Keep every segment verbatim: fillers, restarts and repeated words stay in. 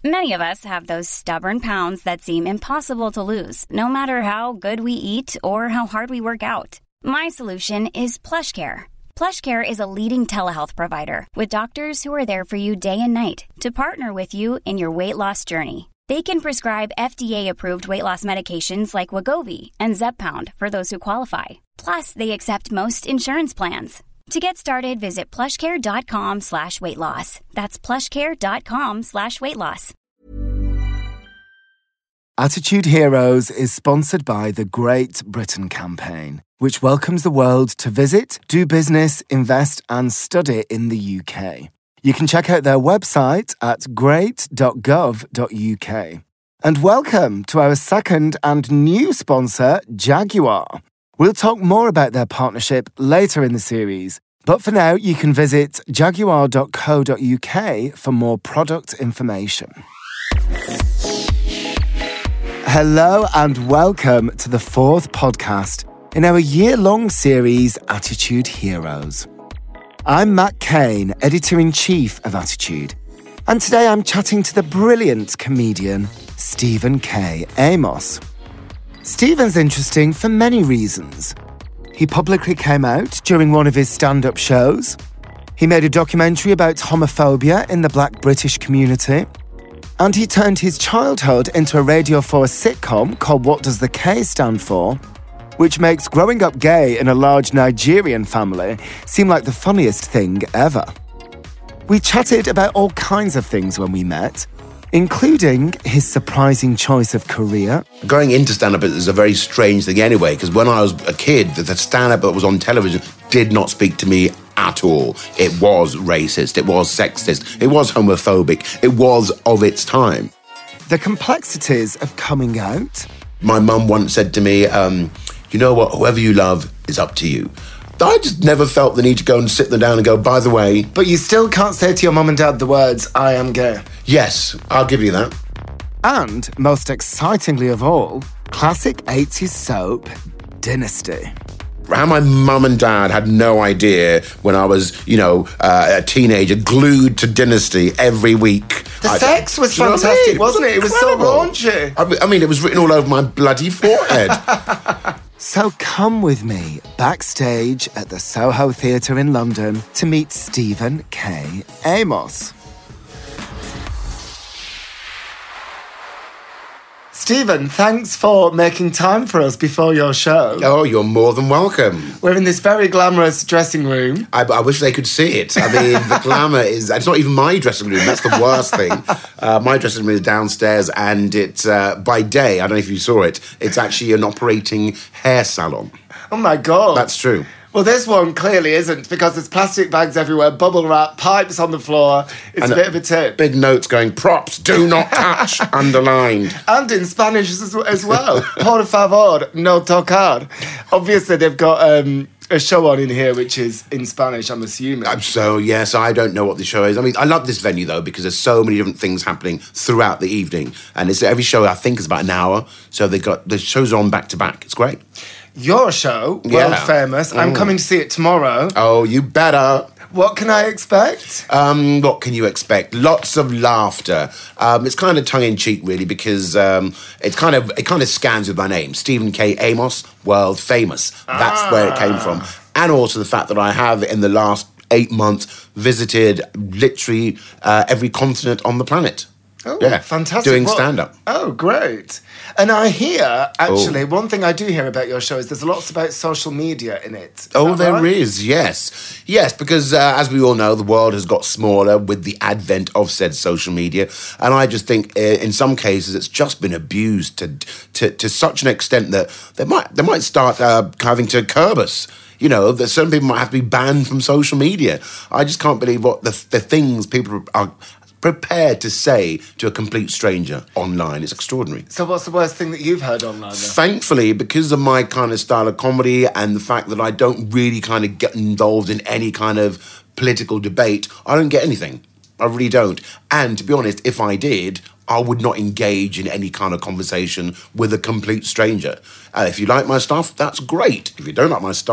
Many of us have those stubborn pounds that seem impossible to lose, no matter how good we eat or how hard we work out. My solution is PlushCare. PlushCare is a leading telehealth provider with doctors who are there for you day and night to partner with you in your weight loss journey. They can prescribe F D A-approved weight loss medications like Wegovy and Zepbound for those who qualify. Plus, they accept most insurance plans. To get started, visit plushcare.com slash weight loss. That's plushcare.com slash weight loss. Attitude Heroes is sponsored by the Great Britain Campaign, which welcomes the world to visit, do business, invest and study in the U K. You can check out their website at great dot gov dot U K. And welcome to our second and new sponsor, Jaguar. We'll talk more about their partnership later in the series, but for now you can visit jaguar dot co dot U K for more product information. Hello and welcome to the fourth podcast in our year-long series, Attitude Heroes. I'm Matt Kane, Editor-in-Chief of Attitude, and today I'm chatting to the brilliant comedian Stephen K. Amos. Stephen's interesting for many reasons. He publicly came out during one of his stand-up shows. He made a documentary about homophobia in the Black British community. And he turned his childhood into a Radio four sitcom called What Does the K Stand For?, which makes growing up gay in a large Nigerian family seem like the funniest thing ever. We chatted about all kinds of things when we met, including his surprising choice of career. Going into stand-up is a very strange thing anyway, because when I was a kid, the stand-up that was on television did not speak to me at all. It was racist, it was sexist, it was homophobic, it was of its time. The complexities of coming out. My mum once said to me, um, you know what, whoever you love is up to you. I just never felt the need to go and sit them down and go, by the way... But you still can't say to your mum and dad the words, I am gay. Yes, I'll give you that. And, most excitingly of all, classic eighties soap, Dynasty. How my mum and dad had no idea when I was, you know, uh, a teenager, glued to Dynasty every week. The I, sex was you know fantastic, what I mean? wasn't it? It was Incredible. so raunchy. I, I mean, it was written all over my bloody forehead. So come with me backstage at the Soho Theatre in London to meet Stephen K. Amos. Stephen, thanks for making time for us before your show. Oh, you're more than welcome. We're in this very glamorous dressing room. I, I wish they could see it. I mean, the glamour is... It's not even my dressing room. That's the worst thing. Uh, my dressing room is downstairs, and it's, uh, by day, I don't know if you saw it, it's actually an operating hair salon. Oh, my God. That's true. Well, this one clearly isn't, because there's plastic bags everywhere, bubble wrap, pipes on the floor. It's and a bit of a tip. Big notes going, props, do not touch, underlined. And in Spanish as, as well. Por favor, no tocar. Obviously, they've got um, a show on in here which is in Spanish, I'm assuming. Um, so, yes, I don't know what the show is. I mean, I love this venue, though, because there's so many different things happening throughout the evening. And it's every show, I think, is about an hour. So they got the shows on back-to-back. It's great. Your show, Yeah. world famous. Mm. I'm coming to see it tomorrow. Oh, you better. What can I expect? Um, what can you expect? Lots of laughter. Um, it's kind of tongue-in-cheek, really, because um, it's kind of it kind of scans with my name, Stephen K. Amos, world famous. That's ah. where it came from, and also the fact that I have, in the last eight months, visited literally uh, every continent on the planet. Oh, yeah, fantastic. Doing What? stand-up. Oh, great. And I hear, actually, oh. one thing I do hear about your show is there's lots about social media in it. Is oh, there right? is, yes. Yes, because uh, as we all know, the world has got smaller with the advent of said social media. And I just think uh, in some cases it's just been abused to to, to such an extent that they might, they might start uh, having to curb us. You know, that certain people might have to be banned from social media. I just can't believe what the, the things people are prepared to say to a complete stranger online. It's extraordinary. So what's the worst thing that you've heard online, then? Thankfully, because of my kind of style of comedy and the fact that I don't really kind of get involved in any kind of political debate, I don't get anything. I really don't. And to be honest, if I did, I would not engage in any kind of conversation with a complete stranger. Uh, if you like my stuff, that's great. If you don't like my stuff,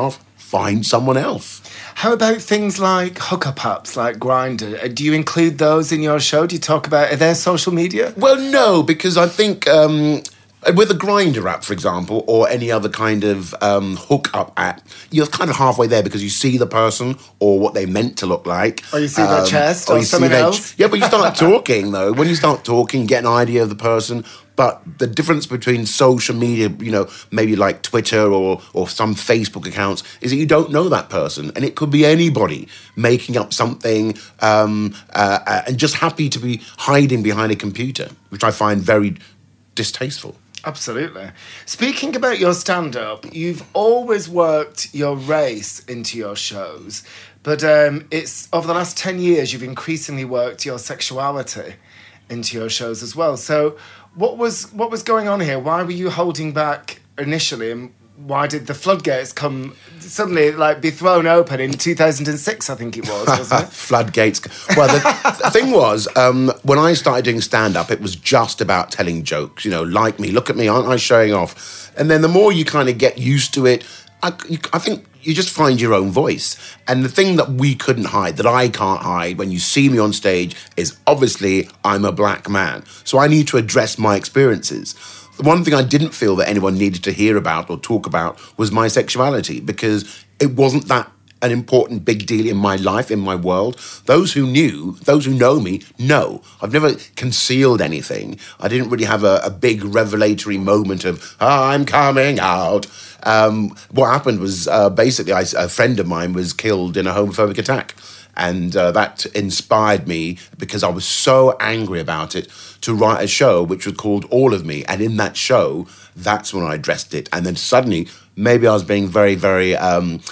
find someone else. How about things like hookup apps, like Grindr? Do you include those in your show? Do you talk about, are there social media? Well, no, because I think um, with a Grindr app, for example, or any other kind of um, hookup app, you're kind of halfway there because you see the person or what they meant to look like. Or you see their um, chest or, or, you something see their else. ch- yeah, but you start talking, though. When you start talking, get an idea of the person. But the difference between social media, you know, maybe like Twitter or or some Facebook accounts, is that you don't know that person. And it could be anybody making up something um, uh, and just happy to be hiding behind a computer, which I find very distasteful. Absolutely. Speaking about your stand-up, you've always worked your race into your shows, but um, it's over the last ten years you've increasingly worked your sexuality into your shows as well. So what was what was going on here? Why were you holding back initially, and why did the floodgates come suddenly, like, be thrown open in two thousand six, I think it was, wasn't it? Floodgates. Well, the, the thing was, um, when I started doing stand-up, it was just about telling jokes, you know, like me, look at me, aren't I showing off? And then the more you kind of get used to it, I, you, I think you just find your own voice. And the thing that we couldn't hide, that I can't hide when you see me on stage, is obviously I'm a black man. So I need to address my experiences. The one thing I didn't feel that anyone needed to hear about or talk about was my sexuality, because it wasn't that an important big deal in my life, in my world. Those who knew, those who know me, know. I've never concealed anything. I didn't really have a, a big revelatory moment of, oh, I'm coming out. Um, what happened was uh, basically I, a friend of mine was killed in a homophobic attack. And uh, that inspired me, because I was so angry about it, to write a show which was called All of Me. And in that show, that's when I addressed it. And then suddenly, maybe I was being very, very um,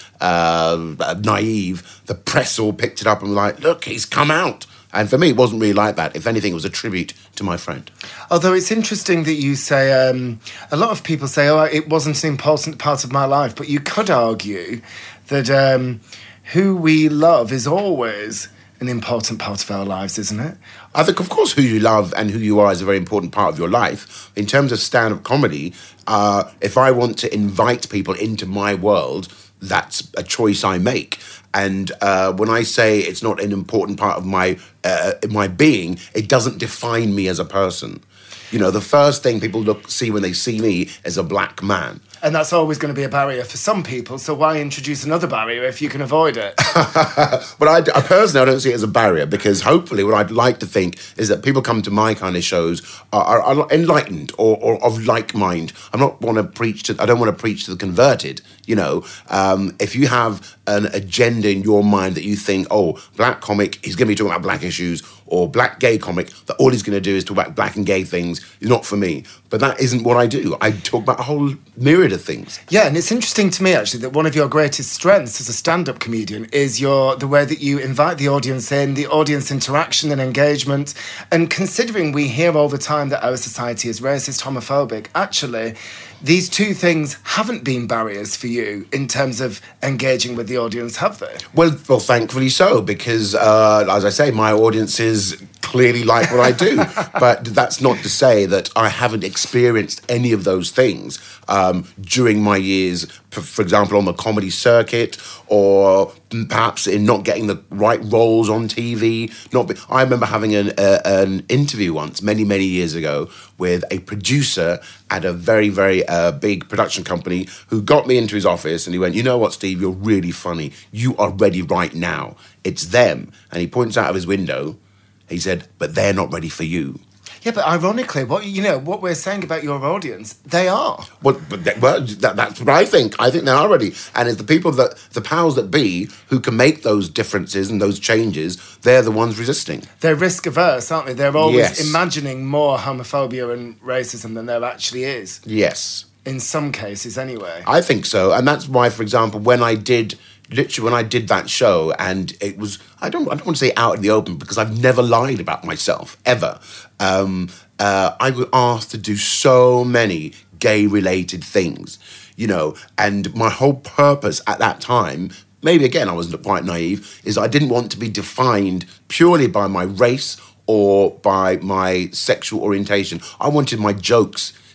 uh, naive. The press all picked it up and were like, look, he's come out. And for me, it wasn't really like that. If anything, it was a tribute to my friend. Although it's interesting that you say, um, a lot of people say, oh, it wasn't an important part of my life. But you could argue that um, who we love is always an important part of our lives, isn't it? I think, of course, who you love and who you are is a very important part of your life. In terms of stand-up comedy, uh, if I want to invite people into my world, that's a choice I make. And uh, when I say it's not an important part of my uh, my being, it doesn't define me as a person. You know, the first thing people look see when they see me is a black man. And that's always going to be a barrier for some people, so why introduce another barrier if you can avoid it? But I, I personally, I don't see it as a barrier, because hopefully what I'd like to think is that people come to my kind of shows are, are, are enlightened or, or of like mind. I'm not want to preach to, I don't want to preach to the converted, you know. Um, if you have an agenda in your mind that you think, oh, black comic, he's going to be talking about black issues, or black gay comic, that all he's going to do is talk about black and gay things, is not for me. But that isn't what I do. I talk about a whole myriad of things. Yeah, and it's interesting to me, actually, that one of your greatest strengths as a stand-up comedian is your the way that you invite the audience in, the audience interaction and engagement. And considering we hear all the time that our society is racist, homophobic, actually, these two things haven't been barriers for you in terms of engaging with the audience, have they? Well, well, thankfully so, because, uh, as I say, my audiences clearly like what I do. But that's not to say that I haven't experienced any of those things um, during my years, for example, on the comedy circuit, or perhaps in not getting the right roles on T V. Not, be- I remember having an, uh, an interview once, many, many years ago, with a producer at a very, very uh, big production company who got me into his office, and he went, you know what, Steve, you're really funny. You are ready right now. It's them. And he points out of his window. He said, but they're not ready for you. Yeah, but ironically, what you know, what we're saying about your audience, they are. Well, but they, well that, that's what I think. I think they are ready. And it's the people that, the powers that be, who can make those differences and those changes, they're the ones resisting. They're risk averse, aren't they? They're always Yes. imagining more homophobia and racism than there actually is. Yes. In some cases, anyway. I think so. And that's why, for example, when I did... Literally, when I did that show, and it was, I don't I don't want to say out in the open, because I've never lied about myself, ever. Um, uh, I was asked to do so many gay-related things, you know, and my whole purpose at that time, maybe again I was quite naive, is I didn't want to be defined purely by my race or by my sexual orientation. I wanted my jokes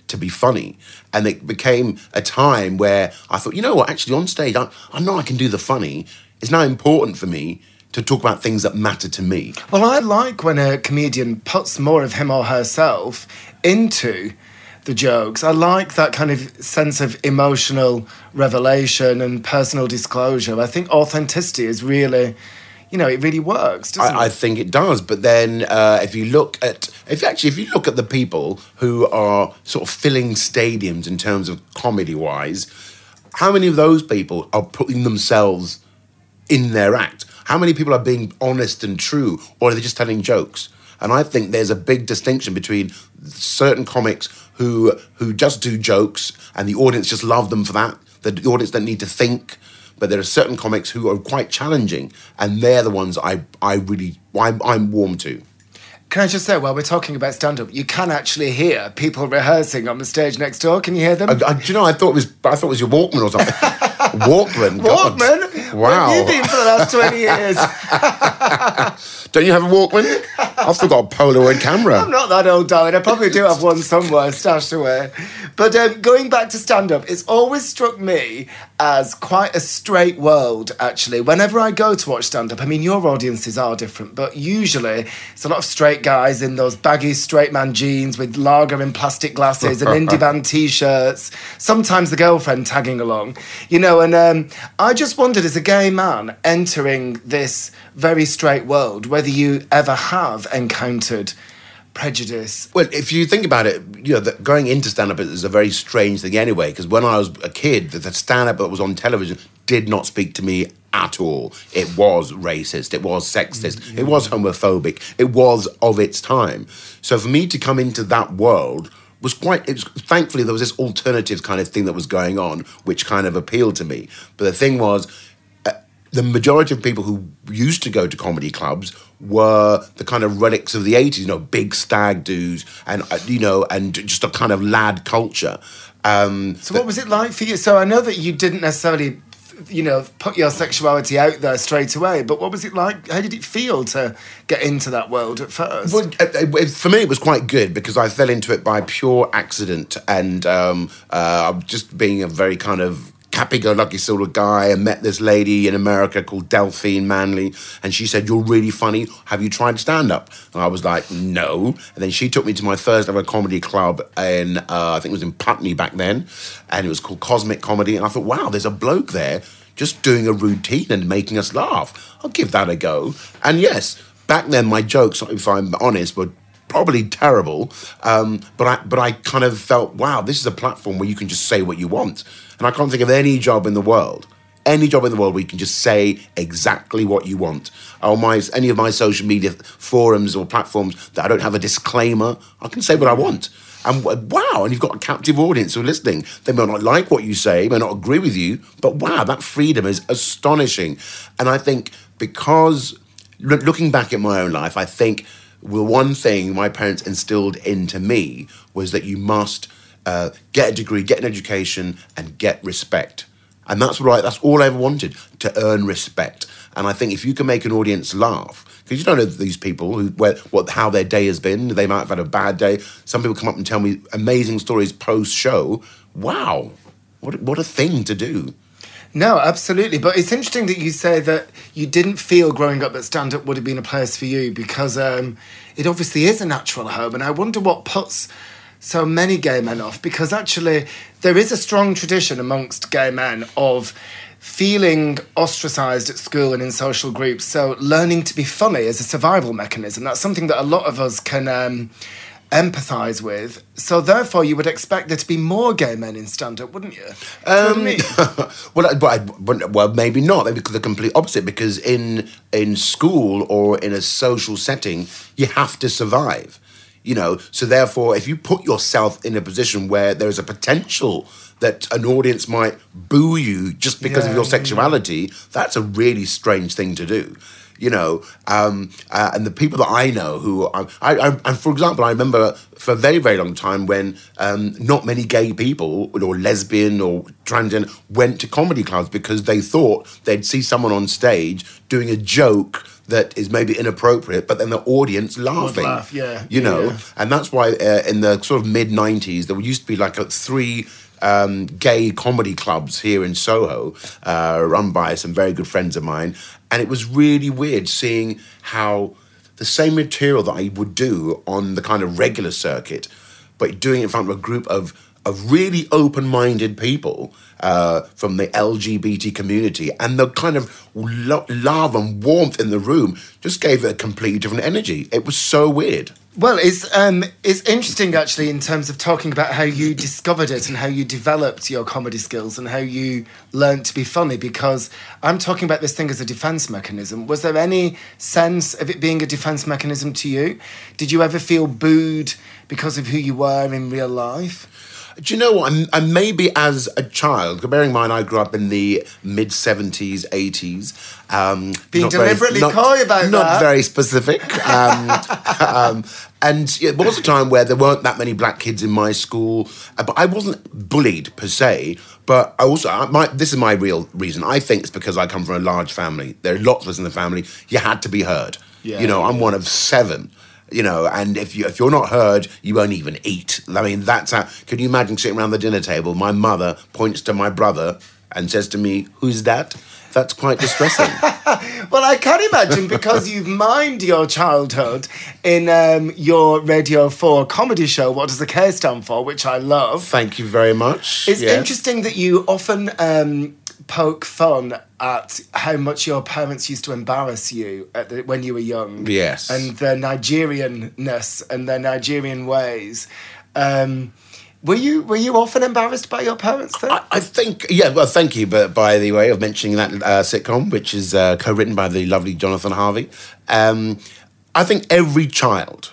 to be funny. And it became a time where I thought, you know what, actually on stage, I, I know I can do the funny. It's now important for me to talk about things that matter to me. Well, I like when a comedian puts more of him or herself into the jokes. I like that kind of sense of emotional revelation and personal disclosure. I think authenticity is really, you know, it really works, doesn't I, it? I think it does. But then uh, if you look at, if actually, if you look at the people who are sort of filling stadiums in terms of comedy-wise, how many of those people are putting themselves in their act? How many people are being honest and true, or are they just telling jokes? And I think there's a big distinction between certain comics who who just do jokes and the audience just love them for that. The audience don't need to think. But there are certain comics who are quite challenging, and they're the ones I I really I'm, I'm warm to. Can I just say, while we're talking about stand-up, you can actually hear people rehearsing on the stage next door. Can you hear them? I, I, do you know? I thought it was I thought it was your Walkman or something. Walkman. God. Walkman? Wow. Where have you been for the last twenty years? Don't you have a Walkman? I've still got a Polaroid camera. I'm not that old, darling. I probably do have one somewhere stashed away. But um, going back to stand-up, it's always struck me as quite a straight world, actually. Whenever I go to watch stand-up, I mean, your audiences are different, but usually it's a lot of straight guys in those baggy straight man jeans with lager in plastic glasses and indie band T-shirts, sometimes the girlfriend tagging along, you know, and um, I just wondered, as a gay man entering this very straight world, whether you ever have encountered prejudice. Well, if you think about it, you know, that going into stand-up is a very strange thing anyway, because when I was a kid, the stand-up that was on television did not speak to me at all. It was racist, it was sexist, mm-hmm. it was homophobic, it was of its time. So for me to come into that world was quite, it was, thankfully there was this alternatives kind of thing that was going on, which kind of appealed to me. But the thing was, the majority of people who used to go to comedy clubs were the kind of relics of the eighties, you know, big stag do's and, uh, you know, and just a kind of lad culture. Um, so what was it like for you? So I know that you didn't necessarily, you know, put your sexuality out there straight away, but what was it like? How did it feel to get into that world at first? Well, for me, it was quite good because I fell into it by pure accident and um, uh, just being a very kind of happy-go-lucky sort of guy. I met this lady in America called Delphine Manley, and she said, "You're really funny. Have you tried stand-up?" And I was like, "No." And then she took me to my first ever comedy club in, uh, I think it was in Putney back then, and it was called Cosmic Comedy. And I thought, wow, there's a bloke there just doing a routine and making us laugh. I'll give that a go. And yes, back then my jokes, if I'm honest, were probably terrible, um, but I but I kind of felt, wow, this is a platform where you can just say what you want. And I can't think of any job in the world, any job in the world where you can just say exactly what you want. Or my any of my social media forums or platforms that I don't have a disclaimer, I can say what I want. And wow, and you've got a captive audience who are listening. They may not like what you say, may not agree with you, but wow, that freedom is astonishing. And I think because, looking back at my own life, I think the one thing my parents instilled into me was that you must uh, get a degree, get an education, and get respect. And that's what I, that's all I ever wanted, to earn respect. And I think if you can make an audience laugh, because you don't know these people, who, where, what, how their day has been, they might have had a bad day. Some people come up and tell me amazing stories post-show. Wow, what, what a thing to do. No, absolutely. But it's interesting that you say that you didn't feel growing up that stand-up would have been a place for you, because um, it obviously is a natural home. And I wonder what puts so many gay men off, because actually there is a strong tradition amongst gay men of feeling ostracised at school and in social groups. So learning to be funny is a survival mechanism. That's something that a lot of us can Um, empathise with. So therefore you would expect there to be more gay men in stand-up, wouldn't you? Um, you know well, I, but I, but, well, maybe not. Maybe the complete opposite, because in in school or in a social setting, you have to survive. You know, so therefore, if you put yourself in a position where there is a potential that an audience might boo you just because yeah, of your sexuality, yeah. that's a really strange thing to do. You know, um, uh, and the people that I know who, I, I, I, and for example, I remember for a very, very long time when um, not many gay people or lesbian or transgender went to comedy clubs because they thought they'd see someone on stage doing a joke that is maybe inappropriate, but then the audience laughing. Would laugh, yeah. You know, yeah. and that's why uh, in the sort of mid nineties, there used to be like a three um, gay comedy clubs here in Soho, uh, run by some very good friends of mine. And it was really weird seeing how the same material that I would do on the kind of regular circuit, but doing it in front of a group of of really open-minded people uh, from the L G B T community, and the kind of lo- love and warmth in the room just gave it a completely different energy. It was so weird. Well, it's um, it's interesting actually in terms of talking about how you discovered it and how you developed your comedy skills and how you learned to be funny, because I'm talking about this thing as a defence mechanism. Was there any sense of it being a defence mechanism to you? Did you ever feel booed because of who you were in real life? Do you know what? I'm, I'm maybe as a child, bearing in mind I grew up in the mid-seventies, eighties. Um, Being deliberately very, not, coy about not that. Not very specific. Um, um, and it was a time where there weren't that many black kids in my school. Uh, but I wasn't bullied, per se. But I also, I, my, this is my real reason. I think it's because I come from a large family. There are lots of us in the family. You had to be heard. Yeah, you know, I'm one of seven. You know, and if you if you're not heard, you won't even eat. I mean, that's how. Can you imagine sitting around the dinner table? My mother points to my brother and says to me, "Who's that?" That's quite distressing. Well, I can imagine, because you've mimed your childhood in um, your Radio four comedy show, What Does the K Stand For, which I love. Thank you very much. It's yes. interesting that you often um, poke fun at how much your parents used to embarrass you at the, when you were young. Yes. And their Nigerianness and their Nigerian ways. Um, were you were you often embarrassed by your parents then? I, I think, yeah, well, thank you, but by the way of mentioning that uh, sitcom, which is uh, co-written by the lovely Jonathan Harvey. Um, I think every child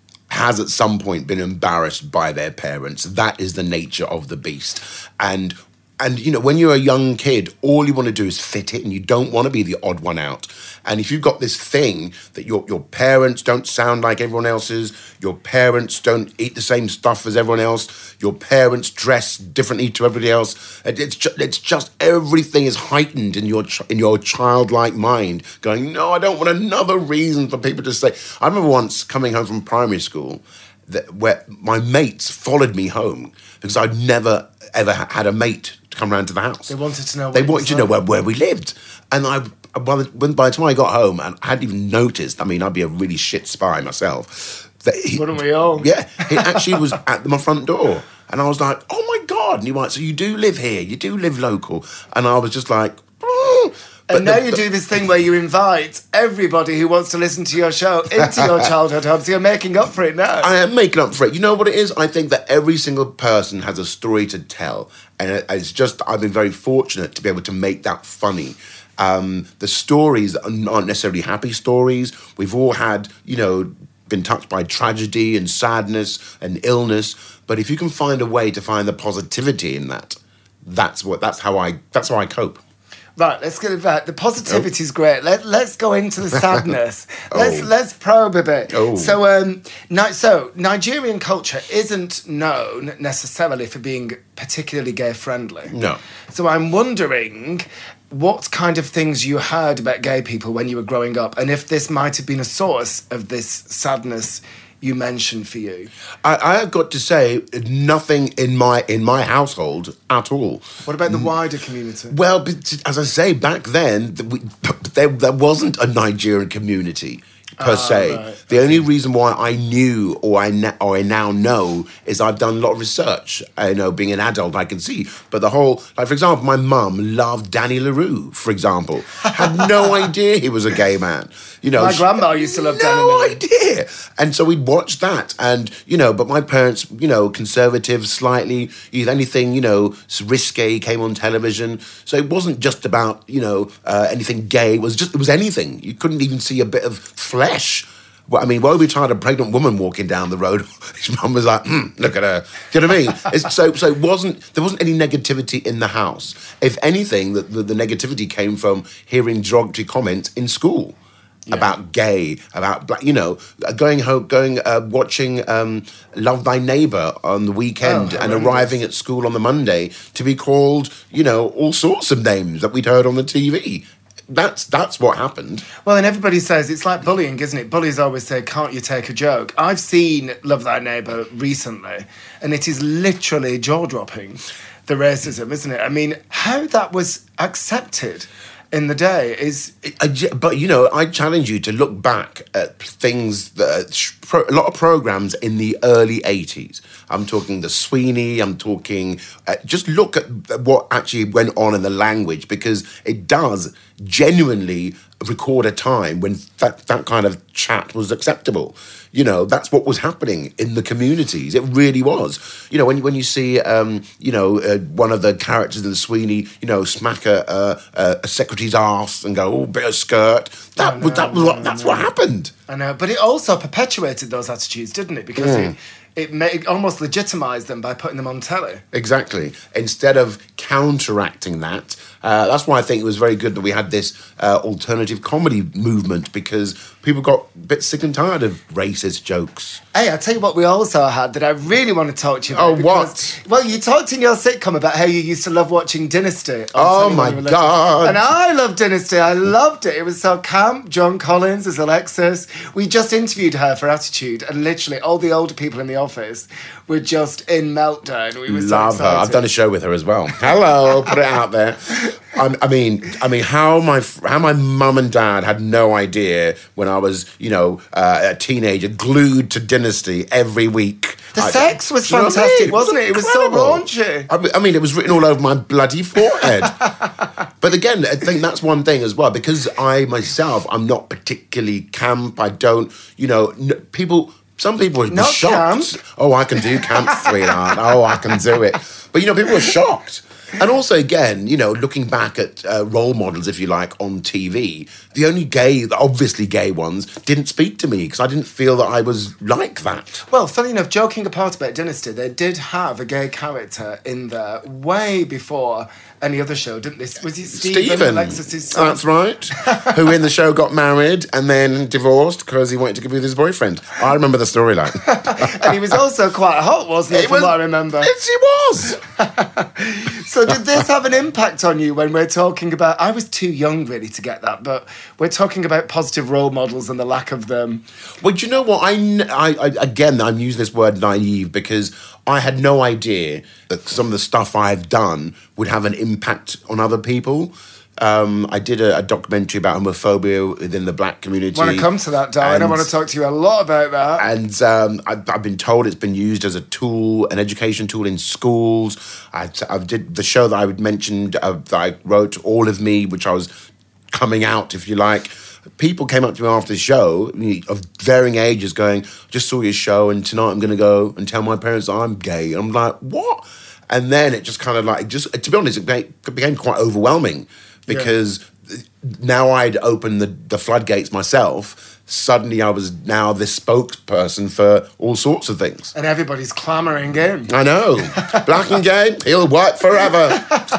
has at some point been embarrassed by their parents. That is the nature of the beast. And And, you know, when you're a young kid, all you want to do is fit in. You don't want to be the odd one out. And if you've got this thing that your your parents don't sound like everyone else's, your parents don't eat the same stuff as everyone else, your parents dress differently to everybody else, it's just, it's just everything is heightened in your ch- in your childlike mind, going, no, I don't want another reason for people to say. I remember once coming home from primary school, that, where my mates followed me home because I'd never, ever had a mate come round to the house. They wanted to know. They wanted to know where, where we lived, and I. By the, when, by the time I got home, and I hadn't even noticed. I mean, I'd be a really shit spy myself. That he, Wouldn't we all? Yeah, he actually was at my front door, and I was like, "Oh my god!" And he went, "So you do live here? You do live local?" And I was just like, oh. But and now the, you the, do this thing where you invite everybody who wants to listen to your show into your childhood home, so you're making up for it now. I am making up for it. You know what it is? I think that every single person has a story to tell. And it's just, I've been very fortunate to be able to make that funny. Um, the stories aren't necessarily happy stories. We've all had, you know, been touched by tragedy and sadness and illness. But if you can find a way to find the positivity in that, that's what, that's how I, that's how I cope. Right, let's get it back. The positivity is oh. great. Let, let's go into the sadness. oh. Let's let's probe a bit. Oh. So, um, ni- so Nigerian culture isn't known necessarily for being particularly gay-friendly. No. So I'm wondering what kind of things you heard about gay people when you were growing up, and if this might have been a source of this sadness you mentioned for you. I, I have got to say, nothing in my in my household at all. What about the wider community? Well, as I say, back then, we, there, there wasn't a Nigerian community per ah, se. Right. The okay. only reason why I knew or I, na- or I now know is I've done a lot of research. I know, being an adult, I can see. But the whole, like, for example, my mum loved Danny LaRue, for example. Had no idea he was a gay man. You know, my she, grandma used to love no Danny LaRue. No idea. And so we'd watch that. And, you know, but my parents, you know, conservative slightly, if anything, you know, risque came on television. So it wasn't just about, you know, uh, anything gay. It was just, it was anything. You couldn't even see a bit of flesh. Well, I mean, why would we try a pregnant woman walking down the road? His mum was like, mm, look at her. Do you know what I mean? It's, so so it wasn't, there wasn't any negativity in the house. If anything, the, the, the negativity came from hearing derogatory comments in school. Yeah. About gay, about black, you know, going home, going, uh, watching um, Love Thy Neighbour on the weekend oh, and arriving at school on the Monday to be called, you know, all sorts of names that we'd heard on the T V. that's that's what happened. Well, and everybody says it's like bullying, isn't it? Bullies always say, "Can't you take a joke?" I've seen Love Thy Neighbour recently, and it is literally jaw-dropping, the racism, isn't it? I mean, how that was accepted in the day is... But, you know, I challenge you to look back at things, that a lot of programmes in the early eighties. I'm talking The Sweeney, I'm talking... Uh, just look at what actually went on in the language, because it does genuinely record a time when that, that kind of chat was acceptable. You know, that's what was happening in the communities. It really was. You know, when when you see, um, you know, uh, one of the characters in the Sweeney, you know, smack a, a, a secretary's arse and go, oh, bit of skirt. That know, was that was what, I that's know. what happened. I know, but it also perpetuated those attitudes, didn't it? Because Mm. it, it, made, it almost legitimised them by putting them on telly. Exactly. Instead of counteracting that, uh, that's why I think it was very good that we had this uh, alternative comedy movement, because people got a bit sick and tired of racist jokes. Hey, I'll tell you what we also had that I really want to talk to you about. Oh, because, what? Well, you talked in your sitcom about how you used to love watching Dynasty. on Oh, telly when my you were little. God. And I loved Dynasty. I loved it. It was so camp. Joan Collins as Alexis. We just interviewed her for Attitude, and literally all the older people in the office were just in meltdown. We were so Love her. excited. I've done a show with her as well. Hello, put it out there. I, I mean, I mean, how my how my mum and dad had no idea when I was, you know, uh, a teenager, glued to Dynasty every week. The I- sex was Do you know what I fantastic, mean? wasn't it? It was so incredible. raunchy. I mean- I mean, it was written all over my bloody forehead. But again, I think that's one thing as well, because I myself, I'm not particularly camp. I don't, you know, n- people. Some people were Not shocked. camp. Oh, I can do camp, sweetheart. Oh, I can do it. But, you know, people were shocked. And also, again, you know, looking back at uh, role models, if you like, on T V, the only gay, obviously gay ones, didn't speak to me because I didn't feel that I was like that. Well, funny enough, joking apart about Dynasty, they did have a gay character in there way before any other show, didn't they? Was he Stephen, Stephen, Alexis's son? that's right, who in the show got married and then divorced because he wanted to be with his boyfriend. I remember the storyline. And he was also quite hot, wasn't he, It from was- what I remember? Yes, he was. So did this have an impact on you when we're talking about... I was too young, really, to get that, but we're talking about positive role models and the lack of them. Well, do you know what? I, n- I- I- again, I'm using this word naive because I had no idea that some of the stuff I've done would have an impact on other people. Um, I did a, a documentary about homophobia within the black community. I want to come to that, darling. I And- want to talk to you a lot about that. And um, I've, I've been told it's been used as a tool, an education tool in schools. I, I did the show that I mentioned uh, that I wrote, All of Me, which I was coming out, if you like. People came up to me after the show of varying ages going, just saw your show and tonight I'm going to go and tell my parents I'm gay. And I'm like, what? And then it just kind of like, just to be honest, it became, it became quite overwhelming because now I'd opened the, the floodgates myself. Suddenly I was now this spokesperson for all sorts of things. And everybody's clamouring in. I know. Black and gay, he'll work forever.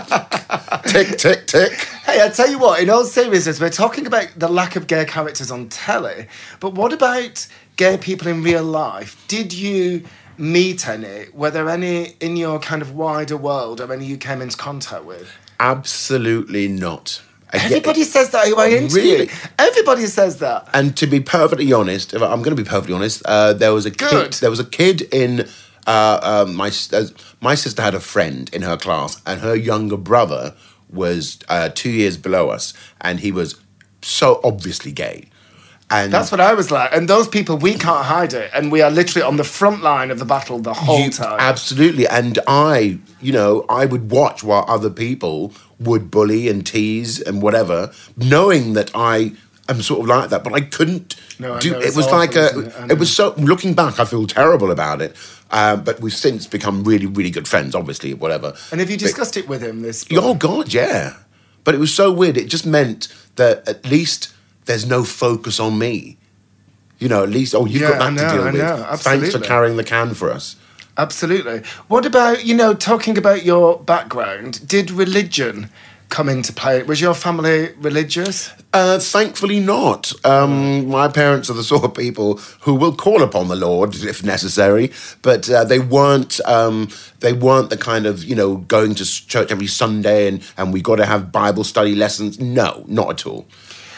Tick, tick, tick. Hey, I tell you what, in all seriousness, we're talking about the lack of gay characters on telly, but what about gay people in real life? Did you meet any? Were there any in your kind of wider world or any you came into contact with? Absolutely not. Again- Everybody says that who I interview. Really? Everybody says that. And to be perfectly honest, if I- I'm going to be perfectly honest, uh, there was a Good. kid. There was a kid in uh, uh, my uh, my sister had a friend in her class, and her younger brother was uh, two years below us, and he was so obviously gay. And That's what I was like. And those people, we can't hide it. And we are literally on the front line of the battle the whole You- time. Absolutely. And I, you know, I would watch while other people would bully and tease and whatever, knowing that I am sort of like that, but I couldn't No, I do know, it. it's Was awful, like isn't a, it? I it, know. was so, looking back, I feel terrible about it. Um, but we've since become really, really good friends, obviously, whatever. And have you But- discussed it with him, this? Oh, God, yeah. But it was so weird. It just meant that at least there's no focus on me. You know, at least, oh, you've Yeah, got that I know, to deal I with. know, Thanks for absolutely. carrying the can for us. Absolutely. What about, you know, talking about your background, did religion come into play? Was your family religious? Uh, thankfully not. Um, my parents are the sort of people who will call upon the Lord if necessary, but uh, they weren't. Um, they weren't the kind of, you know, going to church every Sunday and and we got to have Bible study lessons. No, not at all.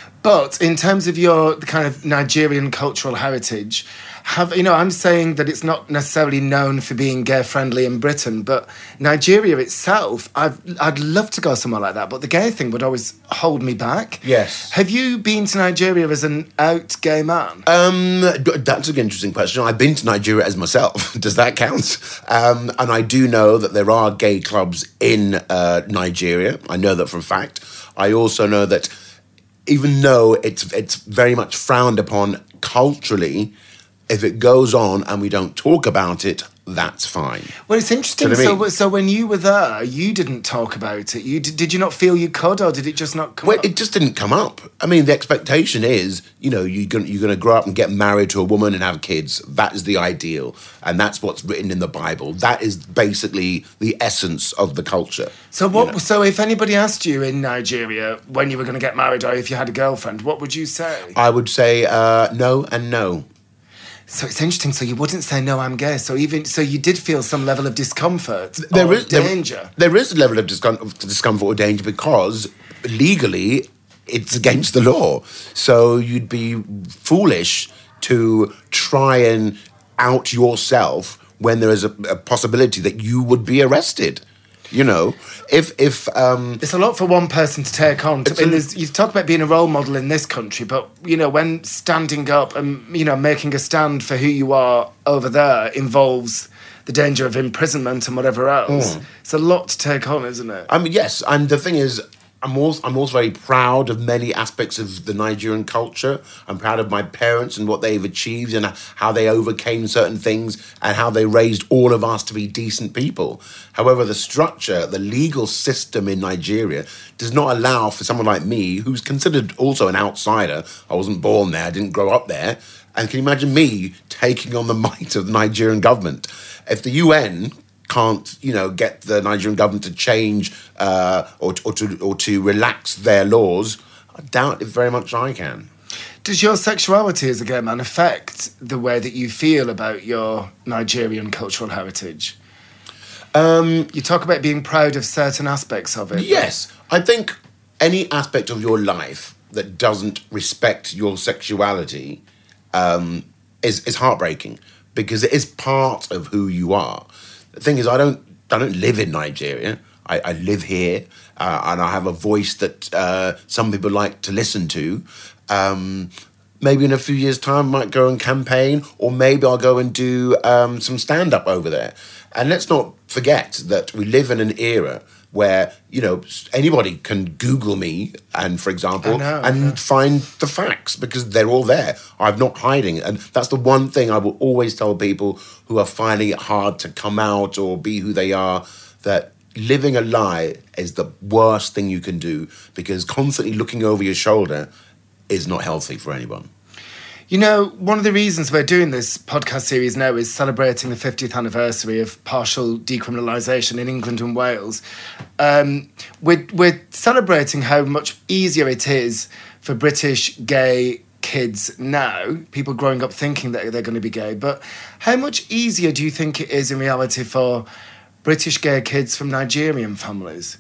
But in terms of your the kind of Nigerian cultural heritage, have you know? I'm saying that it's not necessarily known for being gay friendly in Britain, but Nigeria itself, I've, I'd love to go somewhere like that. But the gay thing would always hold me back. Yes. Have you been to Nigeria as an out gay man? Um, that's an interesting question. I've been to Nigeria as myself. Does that count? Um, and I do know that there are gay clubs in uh, Nigeria. I know that for a fact. I also know that, even though it's it's very much frowned upon culturally, if it goes on and we don't talk about it, that's fine. Well, it's interesting. Do you know what I So, mean? so when you were there, you didn't talk about it. You did, did you not feel you could, or did it just not come Well, up? it just didn't come up. I mean, the expectation is, you know, you're going you're going to grow up and get married to a woman and have kids. That is the ideal, and that's what's written in the Bible. That is basically the essence of the culture. So what? You know? So if anybody asked you in Nigeria when you were going to get married, or if you had a girlfriend, what would you say? I would say uh, no and no. So it's interesting. So you wouldn't say no, I'm gay. So even so, you did feel some level of discomfort There or is there- danger. There is a level of discom- of discomfort or danger because legally it's against the law. So you'd be foolish to try and out yourself when there is a, a possibility that you would be arrested. You know, if if um, It's a lot for one person to take on. It's I mean, a- there's- you talk about being a role model in this country, but, you know, when standing up and, you know, making a stand for who you are over there involves the danger of imprisonment and whatever else, it's a lot to take on, isn't it? I mean, yes, and the thing is, I'm also I'm also very proud of many aspects of the Nigerian culture. I'm proud of my parents and what they've achieved and how they overcame certain things and how they raised all of us to be decent people. However, the structure, the legal system in Nigeria does not allow for someone like me, who's considered also an outsider. I wasn't born there, I didn't grow up there. And can you imagine me taking on the might of the Nigerian government? If the U N can't, you know, get the Nigerian government to change uh, or, or to or to relax their laws, I doubt if very much I can. Does your sexuality as a gay man affect the way that you feel about your Nigerian cultural heritage? Um, you talk about being proud of certain aspects of it. Yes, I think any aspect of your life that doesn't respect your sexuality um, is is heartbreaking because it is part of who you are. The thing is, I don't I don't live in Nigeria. I, I live here, uh, and I have a voice that uh, some people like to listen to. Um, maybe in a few years' time, I might go and campaign, or maybe I'll go and do um, some stand-up over there. And let's not forget that we live in an era where, you know, anybody can Google me and, for example, I know, and I know. find the facts because they're all there. I'm not hiding it. And that's the one thing I will always tell people who are finding it hard to come out or be who they are, that living a lie is the worst thing you can do because constantly looking over your shoulder is not healthy for anyone. You know, one of the reasons we're doing this podcast series now is celebrating the fiftieth anniversary of partial decriminalisation in England and Wales. Um, we're, we're celebrating how much easier it is for British gay kids now, people growing up thinking that they're going to be gay, but how much easier do you think it is in reality for British gay kids from Nigerian families?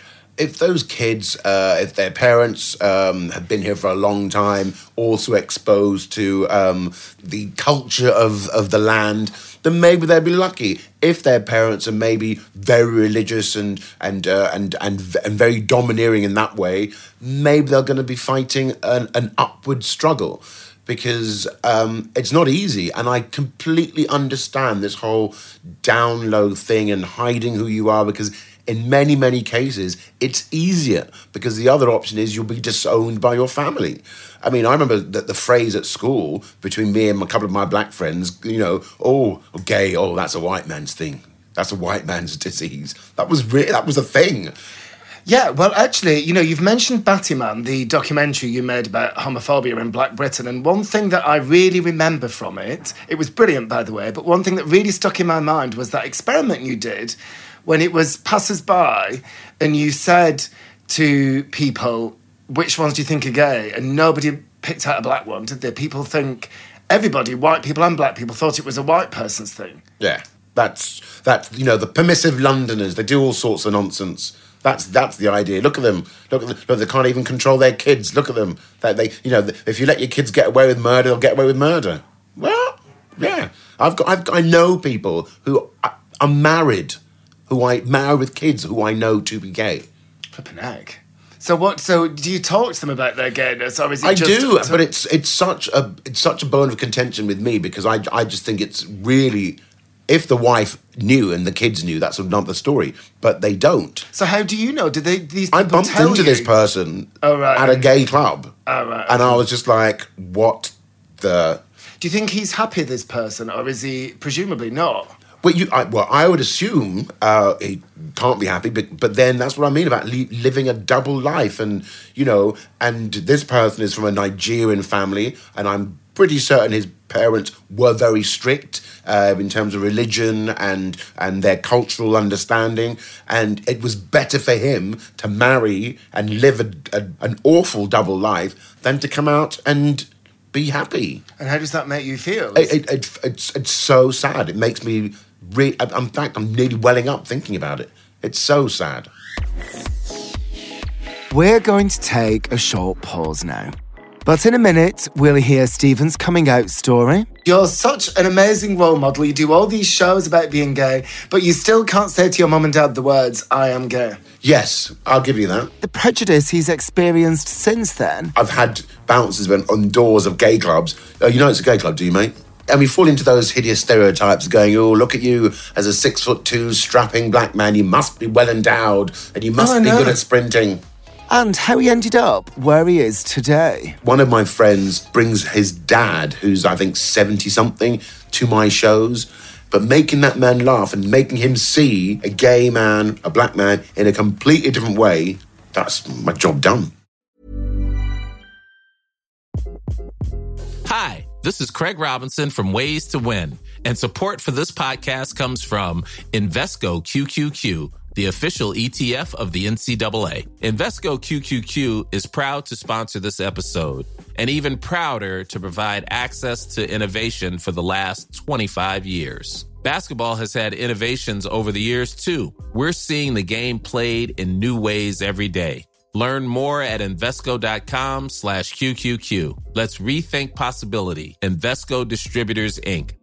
If those kids, uh, if their parents um, have been here for a long time, also exposed to um, the culture of, of the land, then maybe they'll be lucky. If their parents are maybe very religious and and uh, and, and and very domineering in that way, maybe they're going to be fighting an, an upward struggle. Because um, it's not easy, and I completely understand this whole down low thing and hiding who you are, because in many, many cases, it's easier because the other option is you'll be disowned by your family. I mean, I remember that the phrase at school between me and a couple of my black friends, you know, oh, gay, oh, that's a white man's thing. That's a white man's disease. That was re- that was a thing. Yeah, well, actually, you know, you've mentioned Battyman, the documentary you made about homophobia in Black Britain, and one thing that I really remember from it, it was brilliant, by the way, but one thing that really stuck in my mind was that experiment you did when it was passers-by and you said to people, which ones do you think are gay? And nobody picked out a black one, did they? People think, everybody, white people and black people, thought it was a white person's thing. Yeah, that's, that's you know, the permissive Londoners, they do all sorts of nonsense. That's that's the idea. Look at them. Look at them. Look, they can't even control their kids. Look at them. That they, you know, if you let your kids get away with murder, they'll get away with murder. Well, yeah. I've got, I've got, I know people who are married, who I marry with kids, who I know to be gay. Flippin' heck. So what? So do you talk to them about their gayness, or is it I just do, to- but it's it's such a it's such a bone of contention with me because I I just think it's really. If the wife knew and the kids knew, that's another story. But they don't. So how do you know? Did they? These people I bumped tell into you? this person Oh, right, at a okay. gay club, Oh, right, and okay. I was just like, "What the?" Do you think he's happy, this person, or is he presumably not? Well, you, I, well, I would assume uh, he can't be happy, but but then that's what I mean about li- living a double life, and you know, and this person is from a Nigerian family, and I'm pretty certain his parents were very strict uh, in terms of religion and and their cultural understanding, and it was better for him to marry and live a, a, an awful double life than to come out and be happy. And how does that make you feel? It, it, it, it's it's so sad. It makes me. Re- in fact, I'm nearly welling up thinking about it. It's so sad. We're going to take a short pause now. But in a minute, we'll hear Stephen's coming out story. You're such an amazing role model. You do all these shows about being gay, but you still can't say to your mum and dad the words, I am gay. Yes, I'll give you that. The prejudice he's experienced since then. I've had bouncers on, on doors of gay clubs. Oh, you know it's a gay club, do you, mate? And we fall into those hideous stereotypes going, oh, look at you as a six foot two strapping black man. You must be well endowed and you must Oh, I be know. good at sprinting. And how he ended up where he is today. One of my friends brings his dad, who's I think seventy-something, to my shows. But making that man laugh and making him see a gay man, a black man, in a completely different way, that's my job done. Hi, this is Craig Robinson from Ways to Win, and support for this podcast comes from Invesco Q Q Q, the official E T F of the N C double A. Invesco Q Q Q is proud to sponsor this episode, and even prouder to provide access to innovation for the last twenty-five years. Basketball has had innovations over the years, too. We're seeing the game played in new ways every day. Learn more at Invesco.com slash QQQ. Let's rethink possibility. Invesco Distributors, Incorporated.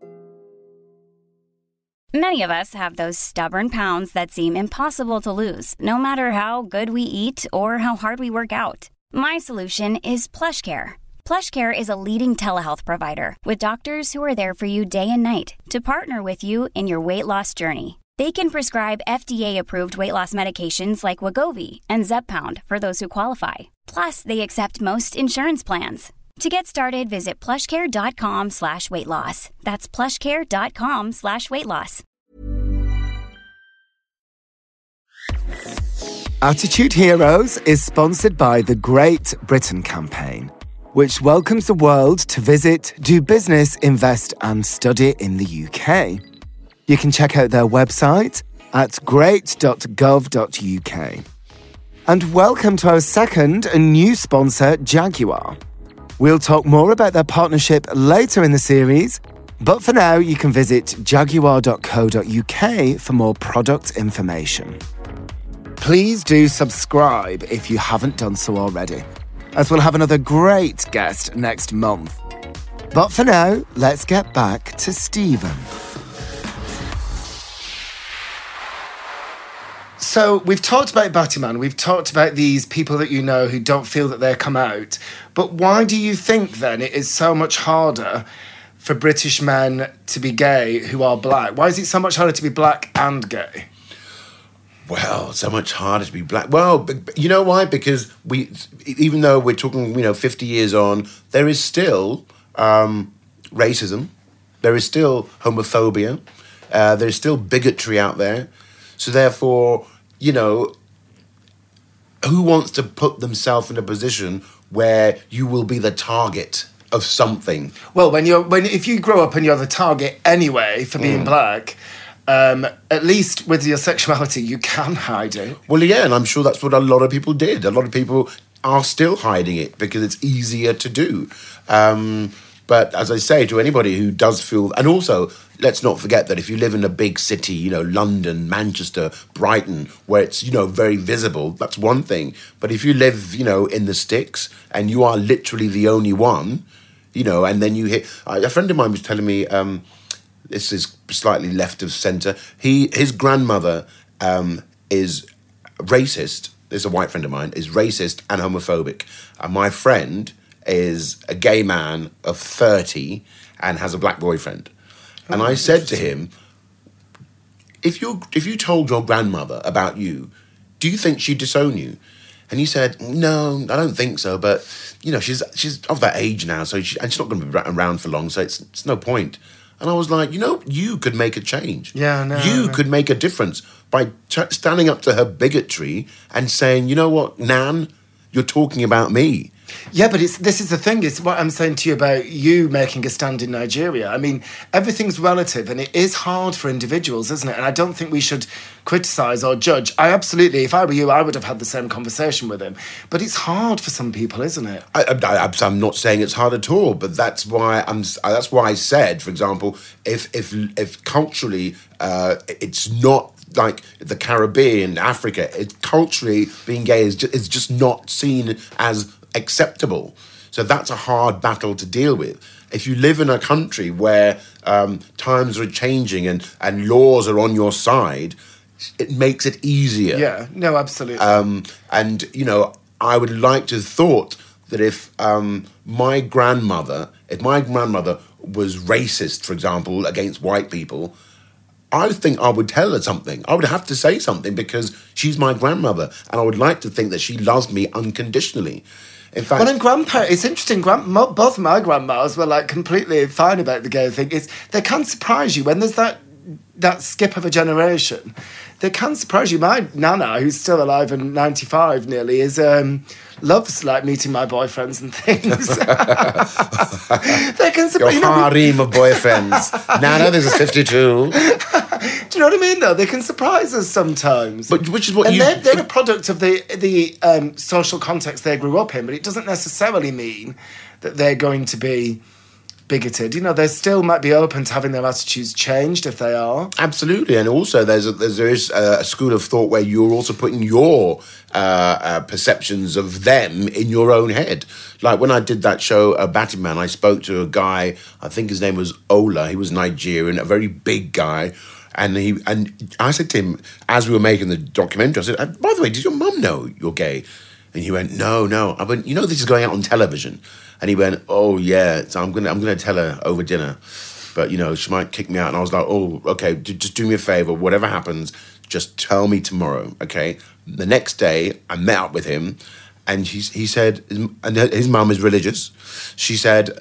Many of us have those stubborn pounds that seem impossible to lose, no matter how good we eat or how hard we work out. My solution is PlushCare. PlushCare is a leading telehealth provider with doctors who are there for you day and night to partner with you in your weight loss journey. They can prescribe F D A-approved weight loss medications like Wegovy and Zepbound for those who qualify. Plus, they accept most insurance plans. To get started, visit plushcare.com slash weight loss. That's plushcare.com slash weight loss. Attitude Heroes is sponsored by the Great Britain Campaign, which welcomes the world to visit, do business, invest and study in the U K. You can check out their website at great dot gov dot U K. And welcome to our second and new sponsor, Jaguar. We'll talk more about their partnership later in the series, but for now you can visit jaguar dot co dot U K for more product information. Please do subscribe if you haven't done so already, as we'll have another great guest next month. But for now, let's get back to Stephen. So we've talked about Batman, we've talked about these people that you know who don't feel that they're come out, but why do you think then it is so much harder for British men to be gay who are black? Why is it so much harder to be black and gay? Well, so much harder to be black. Well, b- b- you know why? Because we, even though we're talking, you know, fifty years on, there is still um, racism, there is still homophobia, uh, there's still bigotry out there. So therefore, you know, who wants to put themselves in a position where you will be the target of something? Well, when you're when if you grow up and you're the target anyway for being mm. black, um, at least with your sexuality, you can hide it. Well, yeah, and I'm sure that's what a lot of people did. A lot of people are still hiding it because it's easier to do. Um, but as I say, to anybody who does feel... And also, let's not forget that if you live in a big city, you know, London, Manchester, Brighton, where it's, you know, very visible, that's one thing. But if you live, you know, in the sticks and you are literally the only one, you know, and then you hit... A friend of mine was telling me... Um, this is slightly left of centre. He, his grandmother um, is racist. This is a white friend of mine, is racist and homophobic. And my friend is a gay man of thirty and has a black boyfriend. Oh, and I said to him, if you if you told your grandmother about you, do you think she'd disown you? And he said, no, I don't think so. But, you know, she's she's of that age now, so she, and she's not going to be around for long, so it's, it's no point. And I was like, you know, you could make a change. Yeah, no. You no. could make a difference by t- standing up to her bigotry and saying, you know what, Nan, you're talking about me. Yeah, but it's this is the thing. It's what I'm saying to you about you making a stand in Nigeria. I mean, everything's relative, and it is hard for individuals, isn't it? And I don't think we should criticise or judge. I absolutely, if I were you, I would have had the same conversation with him. But it's hard for some people, isn't it? I, I, I'm not saying it's hard at all, but that's why I'm. That's why I said, for example, if if if culturally uh, it's not like the Caribbean, Africa, it, culturally being gay is just, is just not seen as acceptable. So that's a hard battle to deal with. If you live in a country where um, times are changing and, and laws are on your side, it makes it easier. Yeah, no, absolutely. Um, and, you know, I would like to have thought that if um, my grandmother, if my grandmother was racist, for example, against white people, I think I would tell her something. I would have to say something because she's my grandmother, and I would like to think that she loves me unconditionally. In fact, well, and grandpa, it's interesting. Grand, both my grandmas were like completely fine about the gay thing. It's they can surprise you when there's that that skip of a generation. They can surprise you. My nana, who's still alive and ninety-five nearly, is um, loves like meeting my boyfriends and things. They can surprise your harem of boyfriends. Nana, this is fifty-two. Do you know what I mean? Though they can surprise us sometimes. But which is what and you. They're, they're a product of the the um, social context they grew up in, but it doesn't necessarily mean that they're going to be bigoted. You know, they still might be open to having their attitudes changed if they are. Absolutely, and also there's a, there's there is a school of thought where you're also putting your uh, uh, perceptions of them in your own head. Like when I did that show, uh, Batman, I spoke to a guy. I think his name was Ola. He was Nigerian, a very big guy. And he and I said to him, as we were making the documentary, I said, by the way, did your mum know you're gay? And he went, no, no. I went, you know this is going out on television? And he went, oh, yeah, so I'm going to I'm gonna tell her over dinner. But, you know, she might kick me out. And I was like, oh, okay, just do me a favour. Whatever happens, just tell me tomorrow, okay? The next day, I met up with him, and he, he said, and his mum is religious. She said,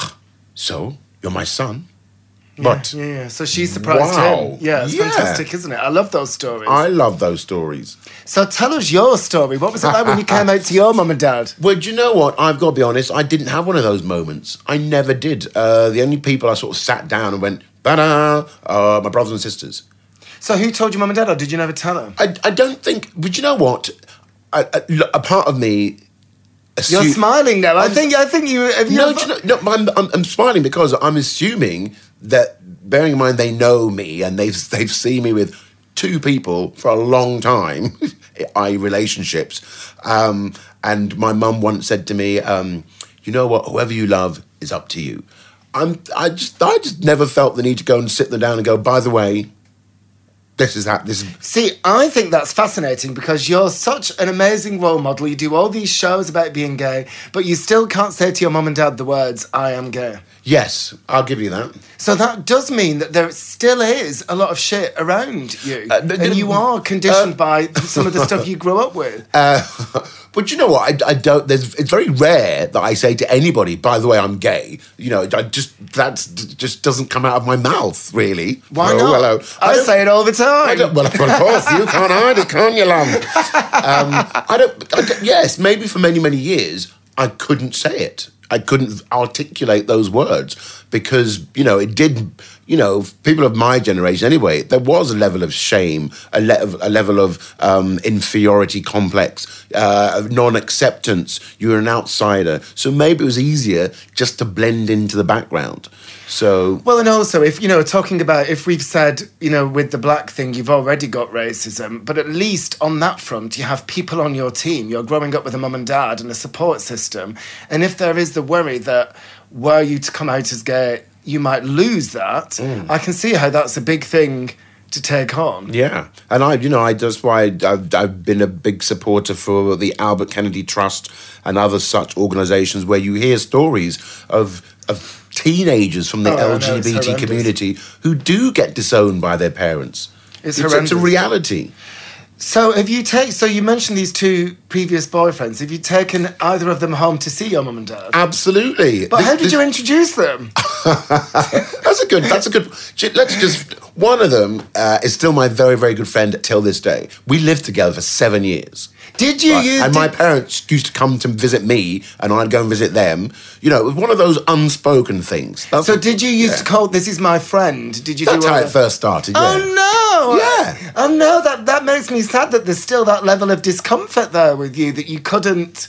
so, you're my son? But yeah, yeah, yeah. So she surprised wow. him. Yeah, it's yeah. fantastic, isn't it? I love those stories. I love those stories. So tell us your story. What was it like when you came out to your mum and dad? Well, do you know what? I've got to be honest. I didn't have one of those moments. I never did. Uh, the only people I sort of sat down and went, ba-da, uh, my brothers and sisters. So who told your mum and dad, or did you never tell them? I, I don't think... But you know what? A, a, a part of me... Assume, You're smiling now. I think I think you... Have you no, ever... you know, no I'm, I'm, I'm smiling because I'm assuming that, bearing in mind they know me and they've, they've seen me with two people for a long time, that is relationships, um, and my mum once said to me, um, you know what, whoever you love is up to you. I'm, I just I just never felt the need to go and sit them down and go, by the way, this is that. This is... See, I think that's fascinating because you're such an amazing role model. You do all these shows about being gay, but you still can't say to your mum and dad the words, I am gay. Yes, I'll give you that. So that does mean that there still is a lot of shit around you. Uh, th- and you are conditioned uh, by some of the stuff you grew up with. Uh, but you know what? I, I don't. There's, it's very rare that I say to anybody, by the way, I'm gay. You know, I just that's just doesn't come out of my mouth, really. Why oh, not? Well, I, I say it all the time. I don't, well, of course, you can't hide it, can you, love? Um, I don't, I don't... Yes, maybe for many, many years, I couldn't say it. I couldn't articulate those words because, you know, it did, you know, people of my generation anyway, there was a level of shame, a, le- a level of um, inferiority complex, uh, of non-acceptance. You were an outsider. So maybe it was easier just to blend into the background. So well, and also, if, you know, talking about, if we've said, you know, with the black thing, you've already got racism, but at least on that front, you have people on your team. You're growing up with a mum and dad and a support system. And if there is the worry that were you to come out as gay, you might lose that, mm. I can see how that's a big thing to take on. Yeah. And I, you know, I that's why I've, I've been a big supporter for the Albert Kennedy Trust and other such organisations where you hear stories of of teenagers from the oh, L G B T know, community who do get disowned by their parents. It's, it's, it's a reality. So have you take? So you mentioned these two previous boyfriends. Have you taken either of them home to see your mum and dad? Absolutely. But this, how did this... you introduce them? That's a good. That's a good. Let's just. One of them uh, is still my very, very good friend till this day. We lived together for seven years. Did you? Right? Use, and did... my parents used to come to visit me, and I'd go and visit them. You know, it was one of those unspoken things. That's so what, did you used yeah. to call this is my friend? Did you? That's do how a... it first started. Yeah. Oh no! Yeah. Oh no! That that makes me sad that there's still that level of discomfort there with you that you couldn't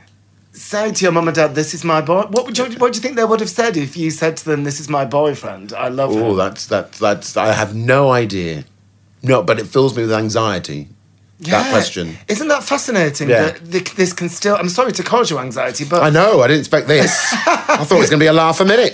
say to your mum and dad, "This is my boy." What would you? What do you think they would have said if you said to them, "This is my boyfriend. I love him"? Oh, that's that. That's. I have no idea. No, but it fills me with anxiety. Yeah. That question. Isn't that fascinating Yeah. that this can still... I'm sorry to cause you anxiety, but... I know, I didn't expect this. I thought it was going to be a laugh a minute.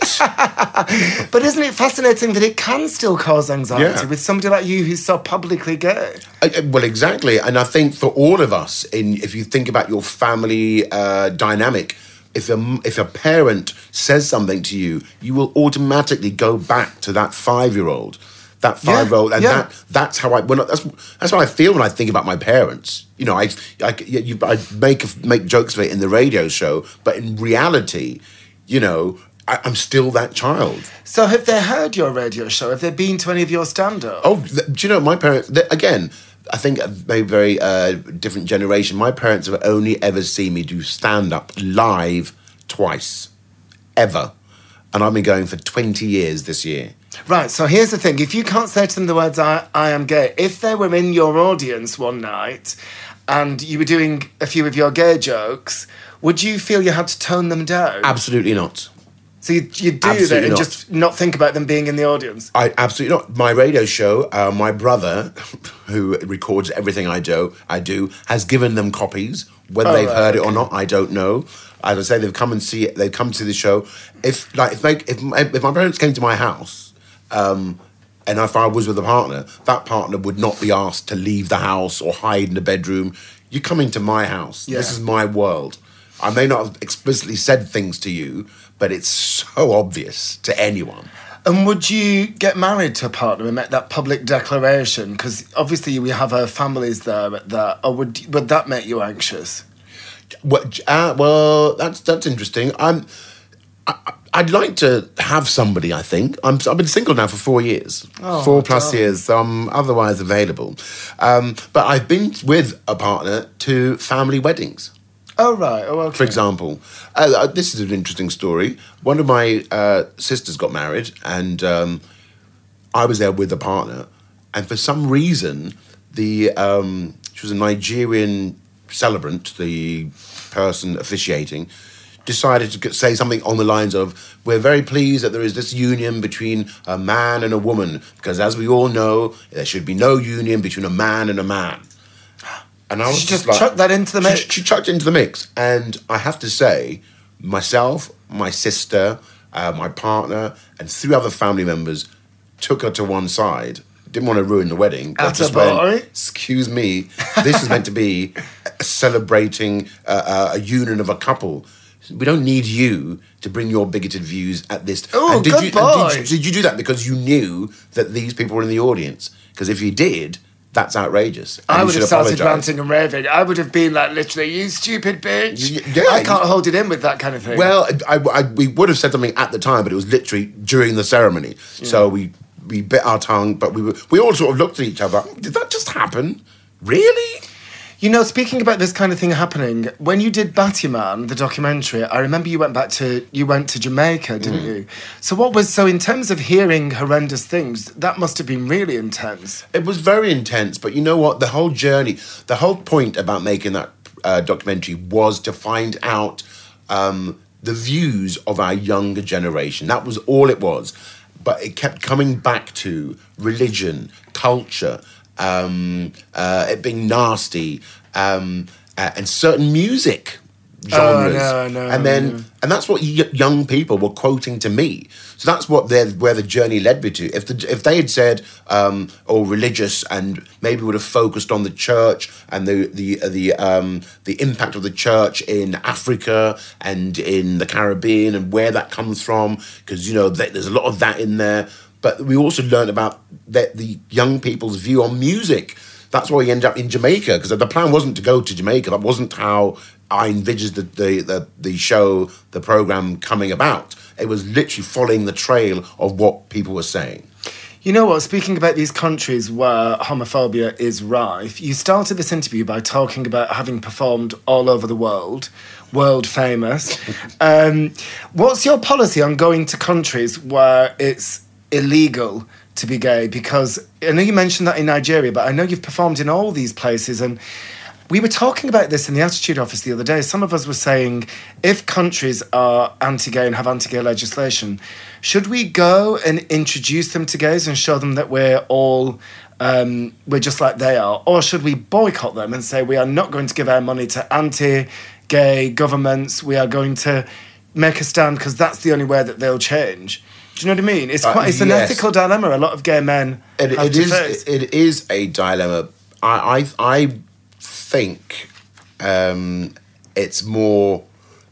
But isn't it fascinating that it can still cause anxiety Yeah. with somebody like you who's so publicly gay? I, well, exactly. And I think for all of us, in if you think about your family uh, dynamic, if a, if a parent says something to you, you will automatically go back to that five-year-old. That five-year-old, yeah, and yeah. that that's how I when I, that's that's how I feel when I think about my parents. You know, I I, you, I make make jokes of it in the radio show, but in reality, you know, I, I'm still that child. So, have they heard your radio show? Have they been to any of your stand-up? Oh, th- do you know my parents? They, again, I think a very very uh, different generation. My parents have only ever seen me do stand-up live twice, ever, and I've been going for twenty years this year. Right, so here's the thing. If you can't say to them the words, I, I am gay, if they were in your audience one night and you were doing a few of your gay jokes, would you feel you had to tone them down? Absolutely not. So you, you do Absolutely that and not. just not think about them being in the audience? I absolutely not. My radio show, uh, my brother, who records everything I do, I do, has given them copies. Whether Oh, they've right, heard it okay. or not, I don't know. As I say, they've come and see it. They've come to the show. If like if they, if, my, if my parents came to my house, um, and if I was with a partner, that partner would not be asked to leave the house or hide in the bedroom. You're coming to my house. Yeah. This is my world. I may not have explicitly said things to you, but it's so obvious to anyone. And would you get married to a partner and make that public declaration? Because obviously we have our families there at that. Or would would that make you anxious? What, uh, well, that's that's interesting. I'm, I, I'd like to have somebody. I think I'm. I've been single now for four years, Oh, four plus darling. years. So I'm otherwise available, um, but I've been with a partner to family weddings. Oh, right. Oh, okay. For example, uh, this is an interesting story. One of my uh, sisters got married, and um, I was there with a partner. And for some reason, the um, she was a Nigerian celebrant, the person officiating, decided to get- say something on the lines of, "We're very pleased that there is this union between a man and a woman, because as we all know, there should be no union between a man and a man." And I was She just like, chucked that into the mix. She, she chucked it into the mix. And I have to say, myself, my sister, uh, my partner, and three other family members took her to one side. Didn't want to ruin the wedding. But just Attaboy. went, excuse me, this is meant to be celebrating uh, a union of a couple. We don't need you to bring your bigoted views at this. Ooh, and did good you, boy. and did, you, did you do that because you knew that these people were in the audience? Because if you did, that's outrageous. And I you would should have started apologise. ranting and raving. I would have been like, literally, you stupid bitch. Y- yeah, I can't you- hold it in with that kind of thing. Well, I, I, we would have said something at the time, but it was literally during the ceremony. So we, we bit our tongue, but we were, we all sort of looked at each other. Did that just happen? Really? You know, speaking about this kind of thing happening, when you did Batman, the documentary, I remember you went back to you went to Jamaica, didn't mm. you? So what was so in terms of hearing horrendous things, that must have been really intense. It was very intense, but you know what? The whole journey, the whole point about making that uh, documentary was to find out um, the views of our younger generation. That was all it was. But it kept coming back to religion, culture, um, uh, it being nasty, um, uh, and certain music genres. Oh, no, no, and then, no. and that's what y- young people were quoting to me. So that's what they're, where the journey led me to. If the, if they had said, um, "Oh, religious," and maybe would have focused on the church and the the the um, the impact of the church in Africa and in the Caribbean and where that comes from, because you know there's a lot of that in there. But we also learned about the, the young people's view on music. That's why we ended up in Jamaica, because the plan wasn't to go to Jamaica. That wasn't how I envisaged the, the, the, the show, the programme coming about. It was literally following the trail of what people were saying. You know what, speaking about these countries where homophobia is rife, you started this interview by talking about having performed all over the world, world famous. um, what's your policy on going to countries where it's illegal to be gay? Because I know you mentioned that in Nigeria, but I know you've performed in all these places, and we were talking about this in the Attitude office the other day. Some of us were saying, if countries are anti-gay and have anti-gay legislation, should we go and introduce them to gays and show them that we're all um, we're just like they are, or should we boycott them and say we are not going to give our money to anti-gay governments, we are going to make a stand because that's the only way that they'll change? Do you know what I mean? It's quite. It's uh, yes. an ethical dilemma. A lot of gay men it, have it to is. face. It is a dilemma. I I, I think um, it's more.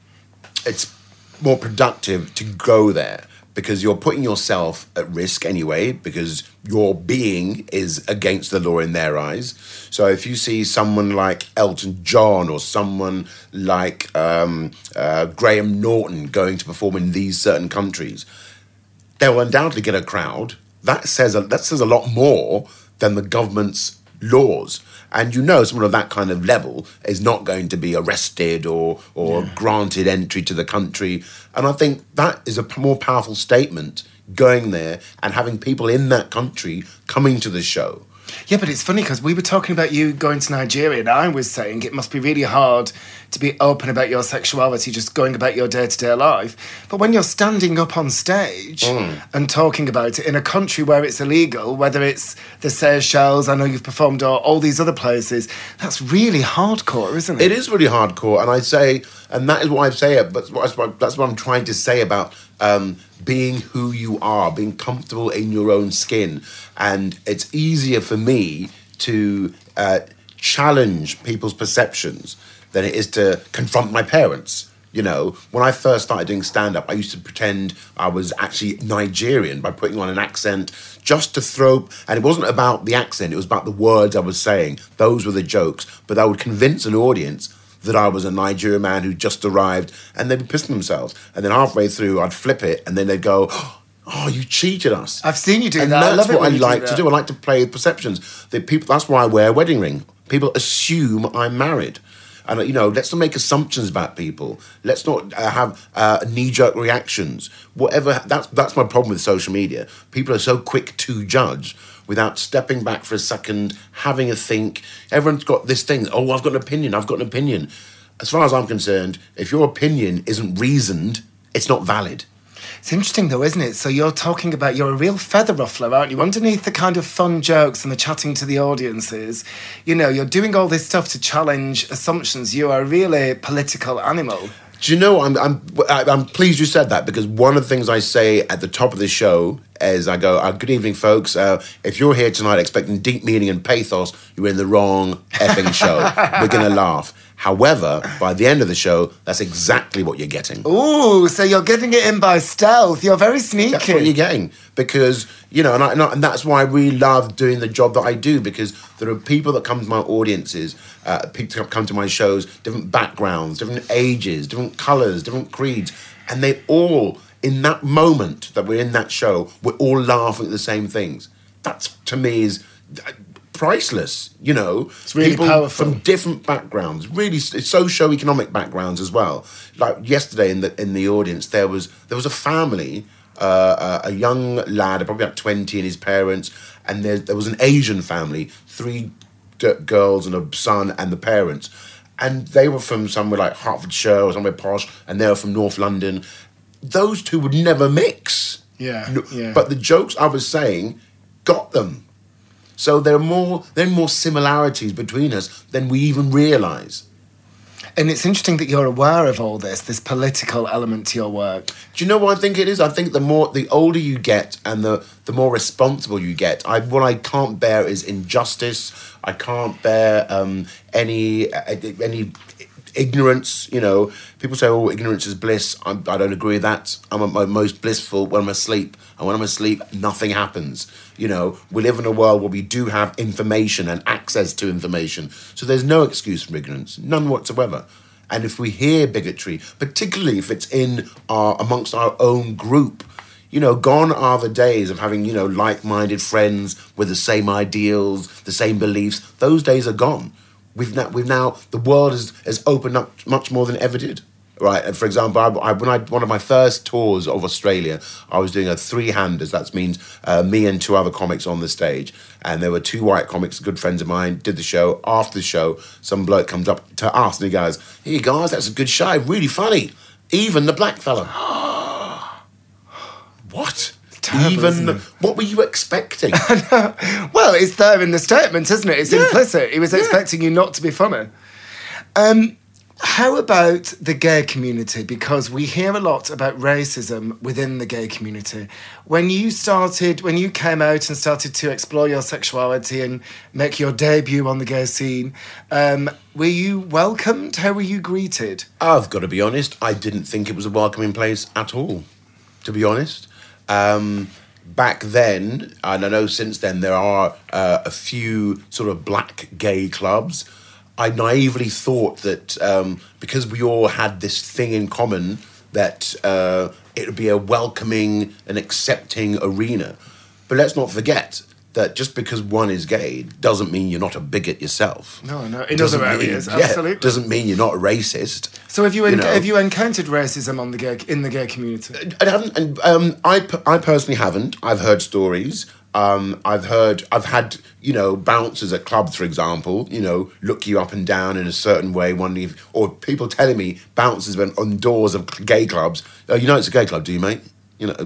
It's more productive to go there because you're putting yourself at risk anyway, because your being is against the law in their eyes. So if you see someone like Elton John or someone like um, uh, Graham Norton going to perform in these certain countries, they will undoubtedly get a crowd. That says a, that says a lot more than the government's laws. And you know someone of that kind of level is not going to be arrested or or yeah. granted entry to the country. And I think that is a more powerful statement, going there and having people in that country coming to the show. Yeah, but it's funny because we were talking about you going to Nigeria and I was saying it must be really hard to be open about your sexuality, just going about your day-to-day life. But when you're standing up on stage mm. and talking about it in a country where it's illegal, whether it's the Seychelles, I know you've performed, or all these other places, that's really hardcore, isn't it? It is really hardcore, and I say, and that is what I say, but that's what, that's what I'm trying to say about um, being who you are, being comfortable in your own skin. And it's easier for me to uh, challenge people's perceptions than it is to confront my parents. You know, when I first started doing stand-up, I used to pretend I was actually Nigerian by putting on an accent just to throw... And it wasn't about the accent, it was about the words I was saying. Those were the jokes. But I would convince an audience that I was a Nigerian man who just arrived, and they'd be pissing themselves. And then halfway through, I'd flip it, and then they'd go, oh, you cheated us. I've seen you do and that. And that's I love what it I like do to do. I like to play with perceptions. The people, that's why I wear a wedding ring. People assume I'm married. And, you know, let's not make assumptions about people. Let's not uh, have uh, knee-jerk reactions. Whatever, that's that's my problem with social media. People are so quick to judge without stepping back for a second, having a think. Everyone's got this thing, oh, I've got an opinion, I've got an opinion. As far as I'm concerned, if your opinion isn't reasoned, it's not valid. It's interesting though, isn't it? So you're talking about, you're a real feather ruffler, aren't you? Underneath the kind of fun jokes and the chatting to the audiences, you know, you're doing all this stuff to challenge assumptions. You are really a political animal. Do you know, I'm I'm I'm pleased you said that, because one of the things I say at the top of the show is I go, uh, good evening, folks. Uh, if you're here tonight expecting deep meaning and pathos, you're in the wrong effing show. We're going to laugh. However, by the end of the show, that's exactly what you're getting. Ooh, so you're getting it in by stealth. You're very sneaky. That's what you're getting. Because, you know, and, I, and, I, and that's why I really love doing the job that I do, because there are people that come to my audiences, uh, people come to my shows, different backgrounds, different ages, different colours, different creeds, and they all, in that moment that we're in that show, we're all laughing at the same things. That, to me, is priceless, you know. It's really people powerful. From different backgrounds, really socio-economic backgrounds as well. Like yesterday in the in the audience, there was there was a family, uh, a young lad, probably about twenty, and his parents, and there there was an Asian family, three d- girls and a son and the parents, and they were from somewhere like Hertfordshire or somewhere posh, and they were from North London. Those two would never mix. Yeah, No, yeah. But the jokes I was saying got them. So there are more there are more similarities between us than we even realise. And it's interesting that you're aware of all this, this political element to your work. Do you know what I think it is? I think the more the older you get and the, the more responsible you get, I what I can't bear is injustice. I can't bear um, any any ignorance. You know, people say, "Oh, ignorance is bliss." I'm, I don't agree with that. I'm at my most blissful when I'm asleep, and when I'm asleep, nothing happens. You know, we live in a world where we do have information and access to information, so there's no excuse for ignorance, none whatsoever. And if we hear bigotry, particularly if it's in our amongst our own group, you know, gone are the days of having, you know, like-minded friends with the same ideals, the same beliefs. Those days are gone. We've now, we've now, the world has, has opened up much more than it ever did, right? And for example, I, I, when I one of my first tours of Australia, I was doing a three-handers. That means uh, me and two other comics on the stage, and there were two white comics, good friends of mine, did the show. After the show, some bloke comes up to us and he goes, "Hey guys, that's a good show, really funny. Even the black fella." What? Terrible, Even isn't the, it? what were you expecting? Well, it's there in the statement, isn't it? It's Yeah. implicit. He was Yeah. expecting you not to be funny. Um, how about the gay community? Because we hear a lot about racism within the gay community. When you started, when you came out and started to explore your sexuality and make your debut on the gay scene, um, were you welcomed? How were you greeted? I've got to be honest, I didn't think it was a welcoming place at all, to be honest. Um, back then, and I know since then, there are uh, a few sort of black gay clubs. I naively thought that um, because we all had this thing in common, that uh, it would be a welcoming and accepting arena. But let's not forget that just because one is gay doesn't mean you're not a bigot yourself. No, no, in Doesn't other mean- areas, yeah, absolutely. doesn't mean you're not a racist. So have you, You enc- know. have you encountered racism on the gay, in the gay community? I haven't, and um, I, pe- I personally haven't. I've heard stories. Um, I've heard, I've had, you know, bouncers at clubs, for example, you know, look you up and down in a certain way. One, if, or people telling me bouncers went on doors of gay clubs. Oh, you know, it's a gay club, do you, mate? You know,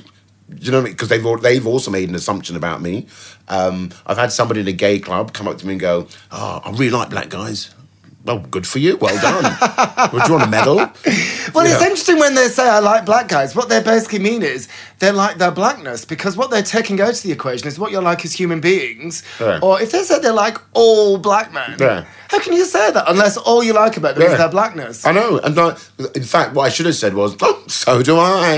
do you know what I mean? Because they've al- they've also made an assumption about me. Um, I've had somebody in a gay club come up to me and go, "Oh, I really like black guys." Well, good for you. Well done. Would you want a medal? Well, Yeah. it's interesting when they say I like black guys. What they basically mean is they like their blackness, because what they're taking out of the equation is what you're like as human beings. Yeah. Or if they say they like all black men, Yeah. how can you say that unless all you like about them Yeah. is their blackness? I know. And I, in fact, what I should have said was, "Oh, so do I."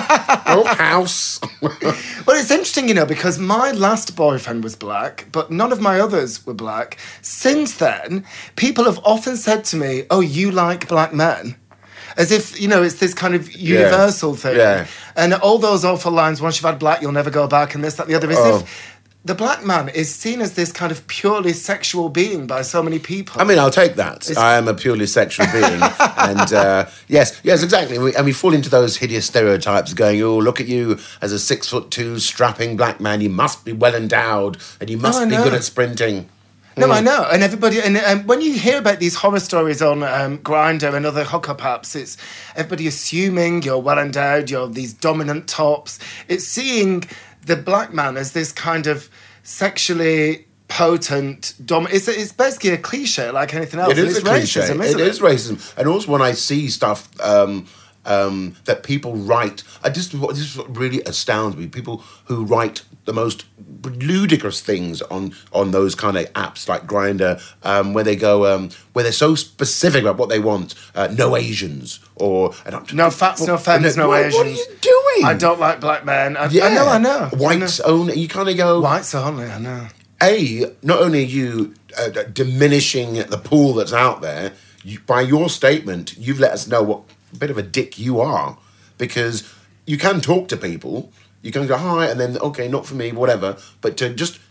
Oh, house. Well, it's interesting, you know, because my last boyfriend was black, but none of my others were black. Since then, people have often said to me, "Oh, you like black men?" As if, you know, it's this kind of universal thing. Yeah. And all those awful lines, once you've had black, you'll never go back, and this, that, and the other. As Oh. if the black man is seen as this kind of purely sexual being by so many people. I mean, I'll take that. I am a purely sexual being. And uh, yes, yes, exactly. We, and we fall into those hideous stereotypes going, "Oh, look at you as a six foot two strapping black man. You must be well endowed and you must I be know. good at sprinting." No, I know, and everybody, and um, when you hear about these horror stories on um, Grindr and other hookup apps, it's everybody assuming you're well endowed, you're these dominant tops. It's seeing the black man as this kind of sexually potent, dom. It's, it's basically a cliche like anything else. It is it's a cliche. racism, It isn't it? is racism. And also when I see stuff um, um, that people write, I just, this is what really astounds me. People who write the most ludicrous things on on those kind of apps like Grindr, um, where they go, um, where they're so specific about what they want. Uh, no Asians, or and I'm, No fats, no femmes, no what, Asians. What are you doing? I don't like black men. I, Yeah. I know, I know. Whites I know. only. You kind of go. Whites only, I know. A, not only are you uh, diminishing the pool that's out there, you, by your statement, you've let us know what bit of a dick you are, because you can talk to people, you can go, "Hi," and then, "Okay, not for me," whatever, but to just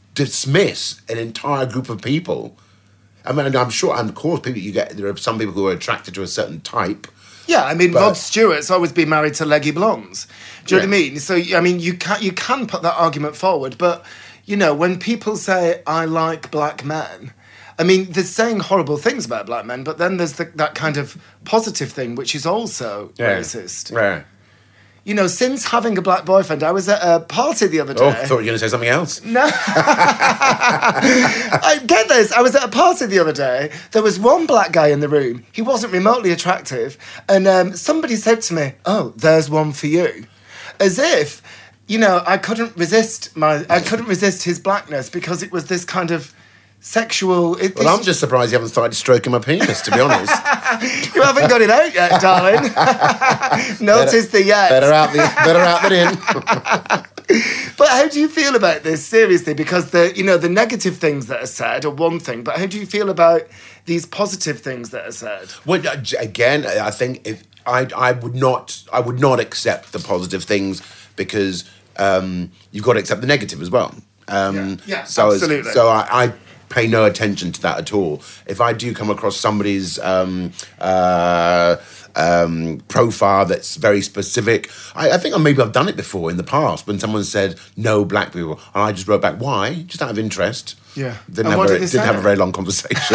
dismiss an entire group of people. I mean, I'm sure, and of course, people you get there are some people who are attracted to a certain type. Yeah, I mean, but, Rod Stewart's always been married to leggy blondes. Do you yeah. know what I mean? So, I mean, you can you can put that argument forward, but you know, when people say I like black men, I mean, they're saying horrible things about black men, but then there's the, that kind of positive thing, which is also yeah. racist. Yeah. You know, since having a black boyfriend, I was at a party the other day. Oh, I thought you were going to say something else. No. I get this. I was at a party the other day. There was one black guy in the room. He wasn't remotely attractive. And um, somebody said to me, oh, there's one for you. As if, you know, I couldn't resist my, I couldn't resist his blackness because it was this kind of sexual... It, well, I'm just surprised you haven't started stroking my penis, to be honest. You haven't got it out yet, darling. Notice better, the yet. Better out, the, better out than in. But how do you feel about this, seriously? Because the, you know, the negative things that are said are one thing, but how do you feel about these positive things that are said? Well, again, I think if I, I would not, I would not accept the positive things because um, you've got to accept the negative as well. Um, yeah, yeah so absolutely. As, so I. I pay no attention to that at all. If I do come across somebody's um, uh, um, profile that's very specific, I, I think maybe I've done it before in the past when someone said no black people, and I just wrote back why, just out of interest. Yeah, didn't, and have, what a, did they didn't say? have a very long conversation.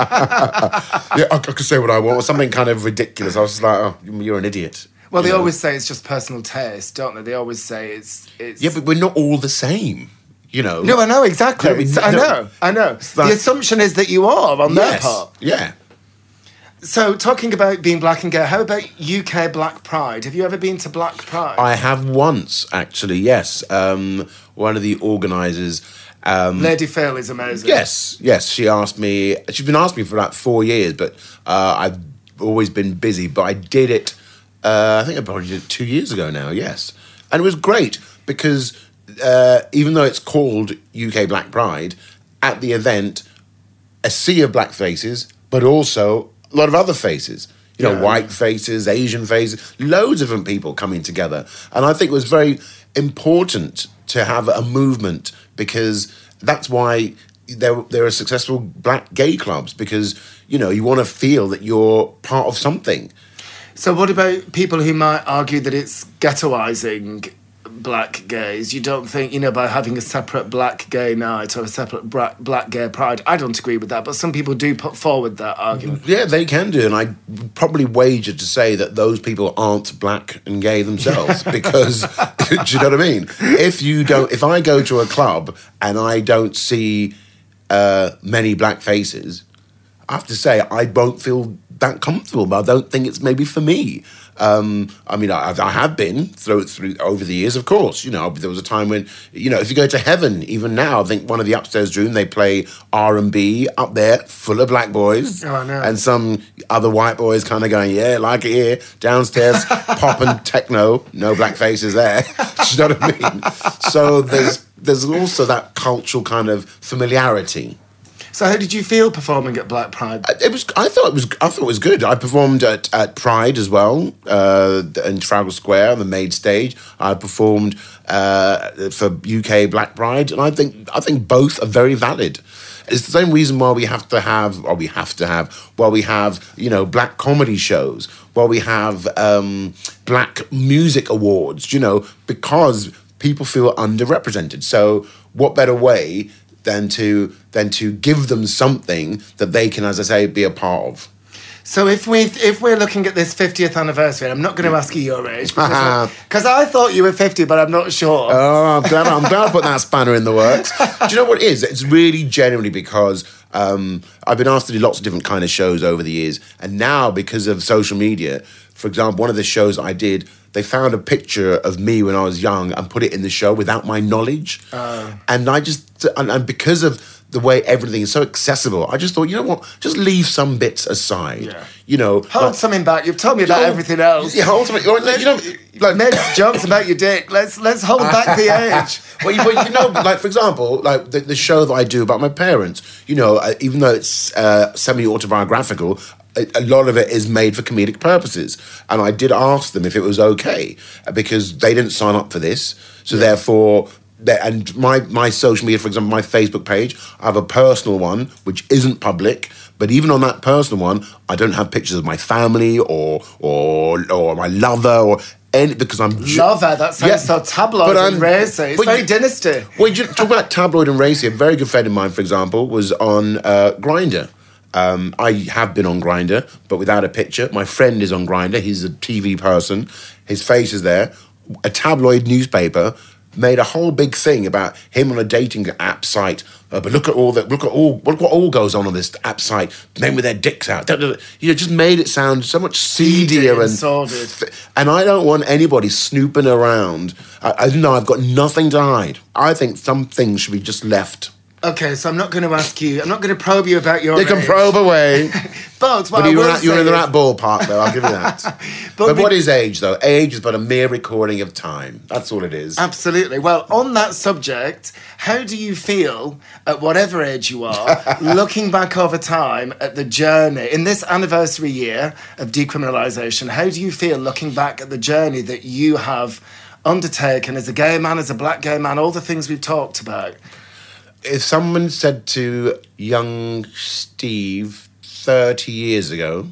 Yeah, I, I could say what I want, or something kind of ridiculous. I was just like, oh, you're an idiot. Well, they you know? always say it's just personal taste, don't they? They always say it's it's. Yeah, but we're not all the same. You know. No, I know, exactly. I, mean, I know, I know. Like, the assumption is that you are on yes, their part. Yeah. So, talking about being black and gay, how about U K Black Pride? Have you ever been to Black Pride? I have once, actually, yes. Um, one of the organisers... Um, Lady Phil is amazing. Yes, yes. She asked me... She's been asking me for about four years, but uh, I've always been busy. But I did it, uh, I think I probably did it two years ago now, yes. And it was great because... Uh, even though it's called U K Black Pride, at the event, a sea of black faces, but also a lot of other faces. You know, yeah. white faces, Asian faces, loads of different people coming together. And I think it was very important to have a movement because that's why there, there are successful black gay clubs because, you know, you want to feel that you're part of something. So what about people who might argue that it's ghettoising black gays? You don't think, you know, by having a separate black gay night or a separate black, black gay pride? I don't agree with that, but some people do put forward that argument. Yeah, they can do, and I probably wager to say that those people aren't black and gay themselves because, do you know what I mean? If you don't, if I go to a club and I don't see uh, many black faces, I have to say I won't feel that comfortable, but I don't think it's maybe for me. Um, I mean, I, I have been through through over the years, of course. You know, there was a time when, you know, if you go to Heaven, even now, I think one of the upstairs room they play R and B up there, full of black boys, oh, I know. and some other white boys kind of going, yeah, like it here. Downstairs, pop and techno, no black faces there. Do you know what I mean? So there's there's also that cultural kind of familiarity. So how did you feel performing at Black Pride? It was. I thought it was. I thought it was good. I performed at, at Pride as well, uh, in Trafalgar Square on the main stage. I performed uh, for U K Black Pride, and I think I think both are very valid. It's the same reason why we have to have, or we have to have, while we have, you know, black comedy shows, while we have um, black music awards, you know, because people feel underrepresented. So what better way than to than to give them something that they can, as I say, be a part of. So if we if we're looking at this fiftieth anniversary, I'm not going to ask you your age because because I thought you were fifty, but I'm not sure. Oh, I'm glad I'm glad I put that spanner in the works. Do you know what it is? It's really genuinely because um, I've been asked to do lots of different kind of shows over the years, and now because of social media, for example, one of the shows I did, they found a picture of me when I was young and put it in the show without my knowledge. Uh. And I just, and, and because of the way everything is so accessible, I just thought, you know what, just leave some bits aside. Yeah. You know. Hold like, something back. You've told me about hold, everything else. Yeah, hold something. You know, like made jokes about your dick. Let's let's hold back the age. Well, you, well, you know, like for example, like the, the show that I do about my parents. You know, uh, even though it's uh, semi-autobiographical, a lot of it is made for comedic purposes. And I did ask them if it was okay, because they didn't sign up for this. So yeah. therefore, and my, my social media, for example, my Facebook page, I have a personal one, which isn't public. But even on that personal one, I don't have pictures of my family or or or my lover or any, because I'm... Ju- lover, that sounds yeah, so tabloid and racy. It's very you, dynasty. Well, you talk about tabloid and racy. A very good friend of mine, for example, was on uh, Grindr. Um, I have been on Grindr, but without a picture. My friend is on Grindr. He's a T V person. His face is there. A tabloid newspaper made a whole big thing about him on a dating app site. Uh, but look at all that. Look at all. Look what all goes on on this app site. Men with their dicks out. You know, just made it sound so much seedier and sordid. And I don't want anybody snooping around. I, I know I've got nothing to hide. I think some things should be just left. Okay, so I'm not going to ask you. I'm not going to probe you about your. You can age. probe away. But, but you're, at, you're in the right ballpark, though. I'll give you that. but but we, what is age, though? Age is but a mere recording of time. That's all it is. Absolutely. Well, on that subject, how do you feel at whatever age you are, looking back over time at the journey in this anniversary year of decriminalisation? How do you feel looking back at the journey that you have undertaken as a gay man, as a black gay man, all the things we've talked about? If someone said to young Steve thirty years ago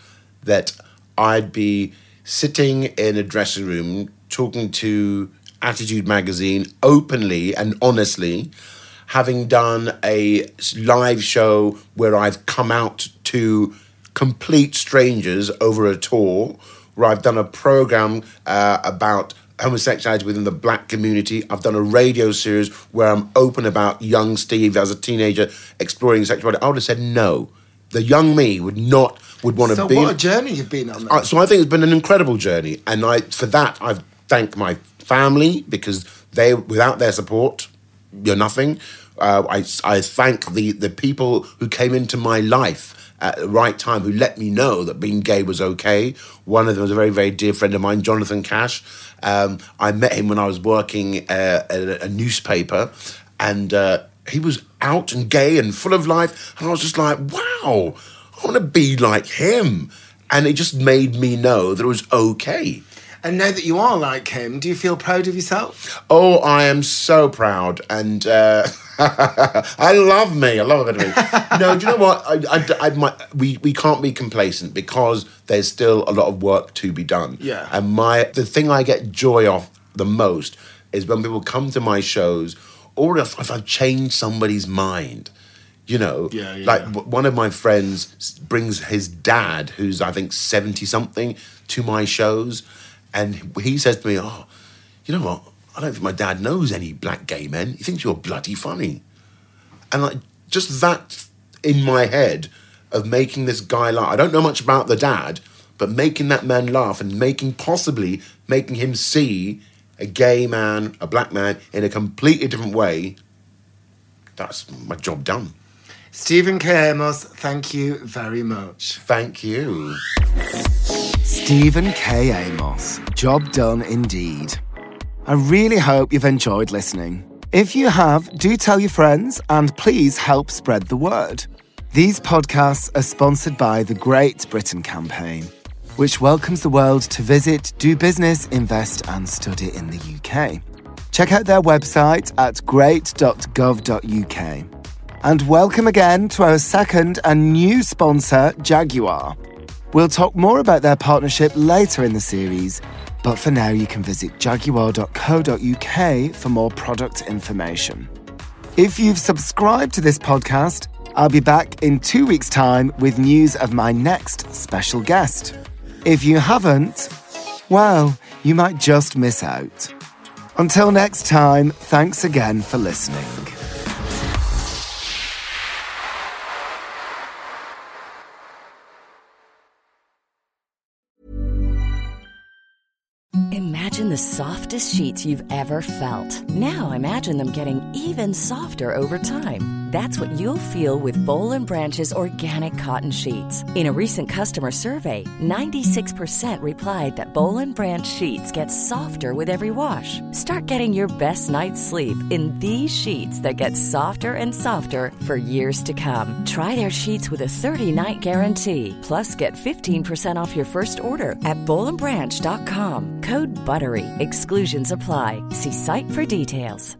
that I'd be sitting in a dressing room talking to Attitude Magazine openly and honestly, having done a live show where I've come out to complete strangers over a tour, where I've done a program uh, about homosexuality within the black community. I've done a radio series where I'm open about young Steve as a teenager exploring sexuality. I would have said no. The young me would not, would want to so be... So what a journey you've been on. Uh, so I think it's been an incredible journey. And I, for that, I thank my family because they, without their support, you're nothing. Uh, I, I thank the, the people who came into my life at the right time, who let me know that being gay was okay. One of them was a very, very dear friend of mine, Jonathan Cash. Um, I met him when I was working uh, at a, a newspaper, and uh, he was out and gay and full of life, and I was just like, wow, I want to be like him. And it just made me know that it was okay. And now that you are like him, do you feel proud of yourself? Oh, I am so proud. And uh, I love me. I love a bit of me. No, do you know what? I, I, I, my, we, we can't be complacent because there's still a lot of work to be done. Yeah. And my the thing I get joy off the most is when people come to my shows, or if, if I've changed somebody's mind. You know, yeah, yeah, like yeah. one of my friends brings his dad, who's I think seventy-something, to my shows. And he says to me, oh, you know what? I don't think my dad knows any black gay men. He thinks you're bloody funny. And like just that in my head of making this guy laugh. I don't know much about the dad, but making that man laugh and making possibly making him see a gay man, a black man, in a completely different way, that's my job done. Stephen K. Amos, thank you very much. Thank you. Stephen K. Amos. Job done indeed. I really hope you've enjoyed listening. If you have, do tell your friends and please help spread the word. These podcasts are sponsored by the Great Britain Campaign, which welcomes the world to visit, do business, invest and study in the U K. Check out their website at great dot gov dot U K. And welcome again to our second and new sponsor, Jaguar. We'll talk more about their partnership later in the series, but for now you can visit jaguar dot co dot U K for more product information. If you've subscribed to this podcast, I'll be back in two weeks' time with news of my next special guest. If you haven't, well, you might just miss out. Until next time, thanks again for listening. Imagine the softest sheets you've ever felt. Now imagine them getting even softer over time. That's what you'll feel with Boll and Branch's organic cotton sheets. In a recent customer survey, ninety-six percent replied that Boll and Branch sheets get softer with every wash. Start getting your best night's sleep in these sheets that get softer and softer for years to come. Try their sheets with a thirty-night guarantee. Plus, get fifteen percent off your first order at boll and branch dot com. Code BUTTERY. Exclusions apply. See site for details.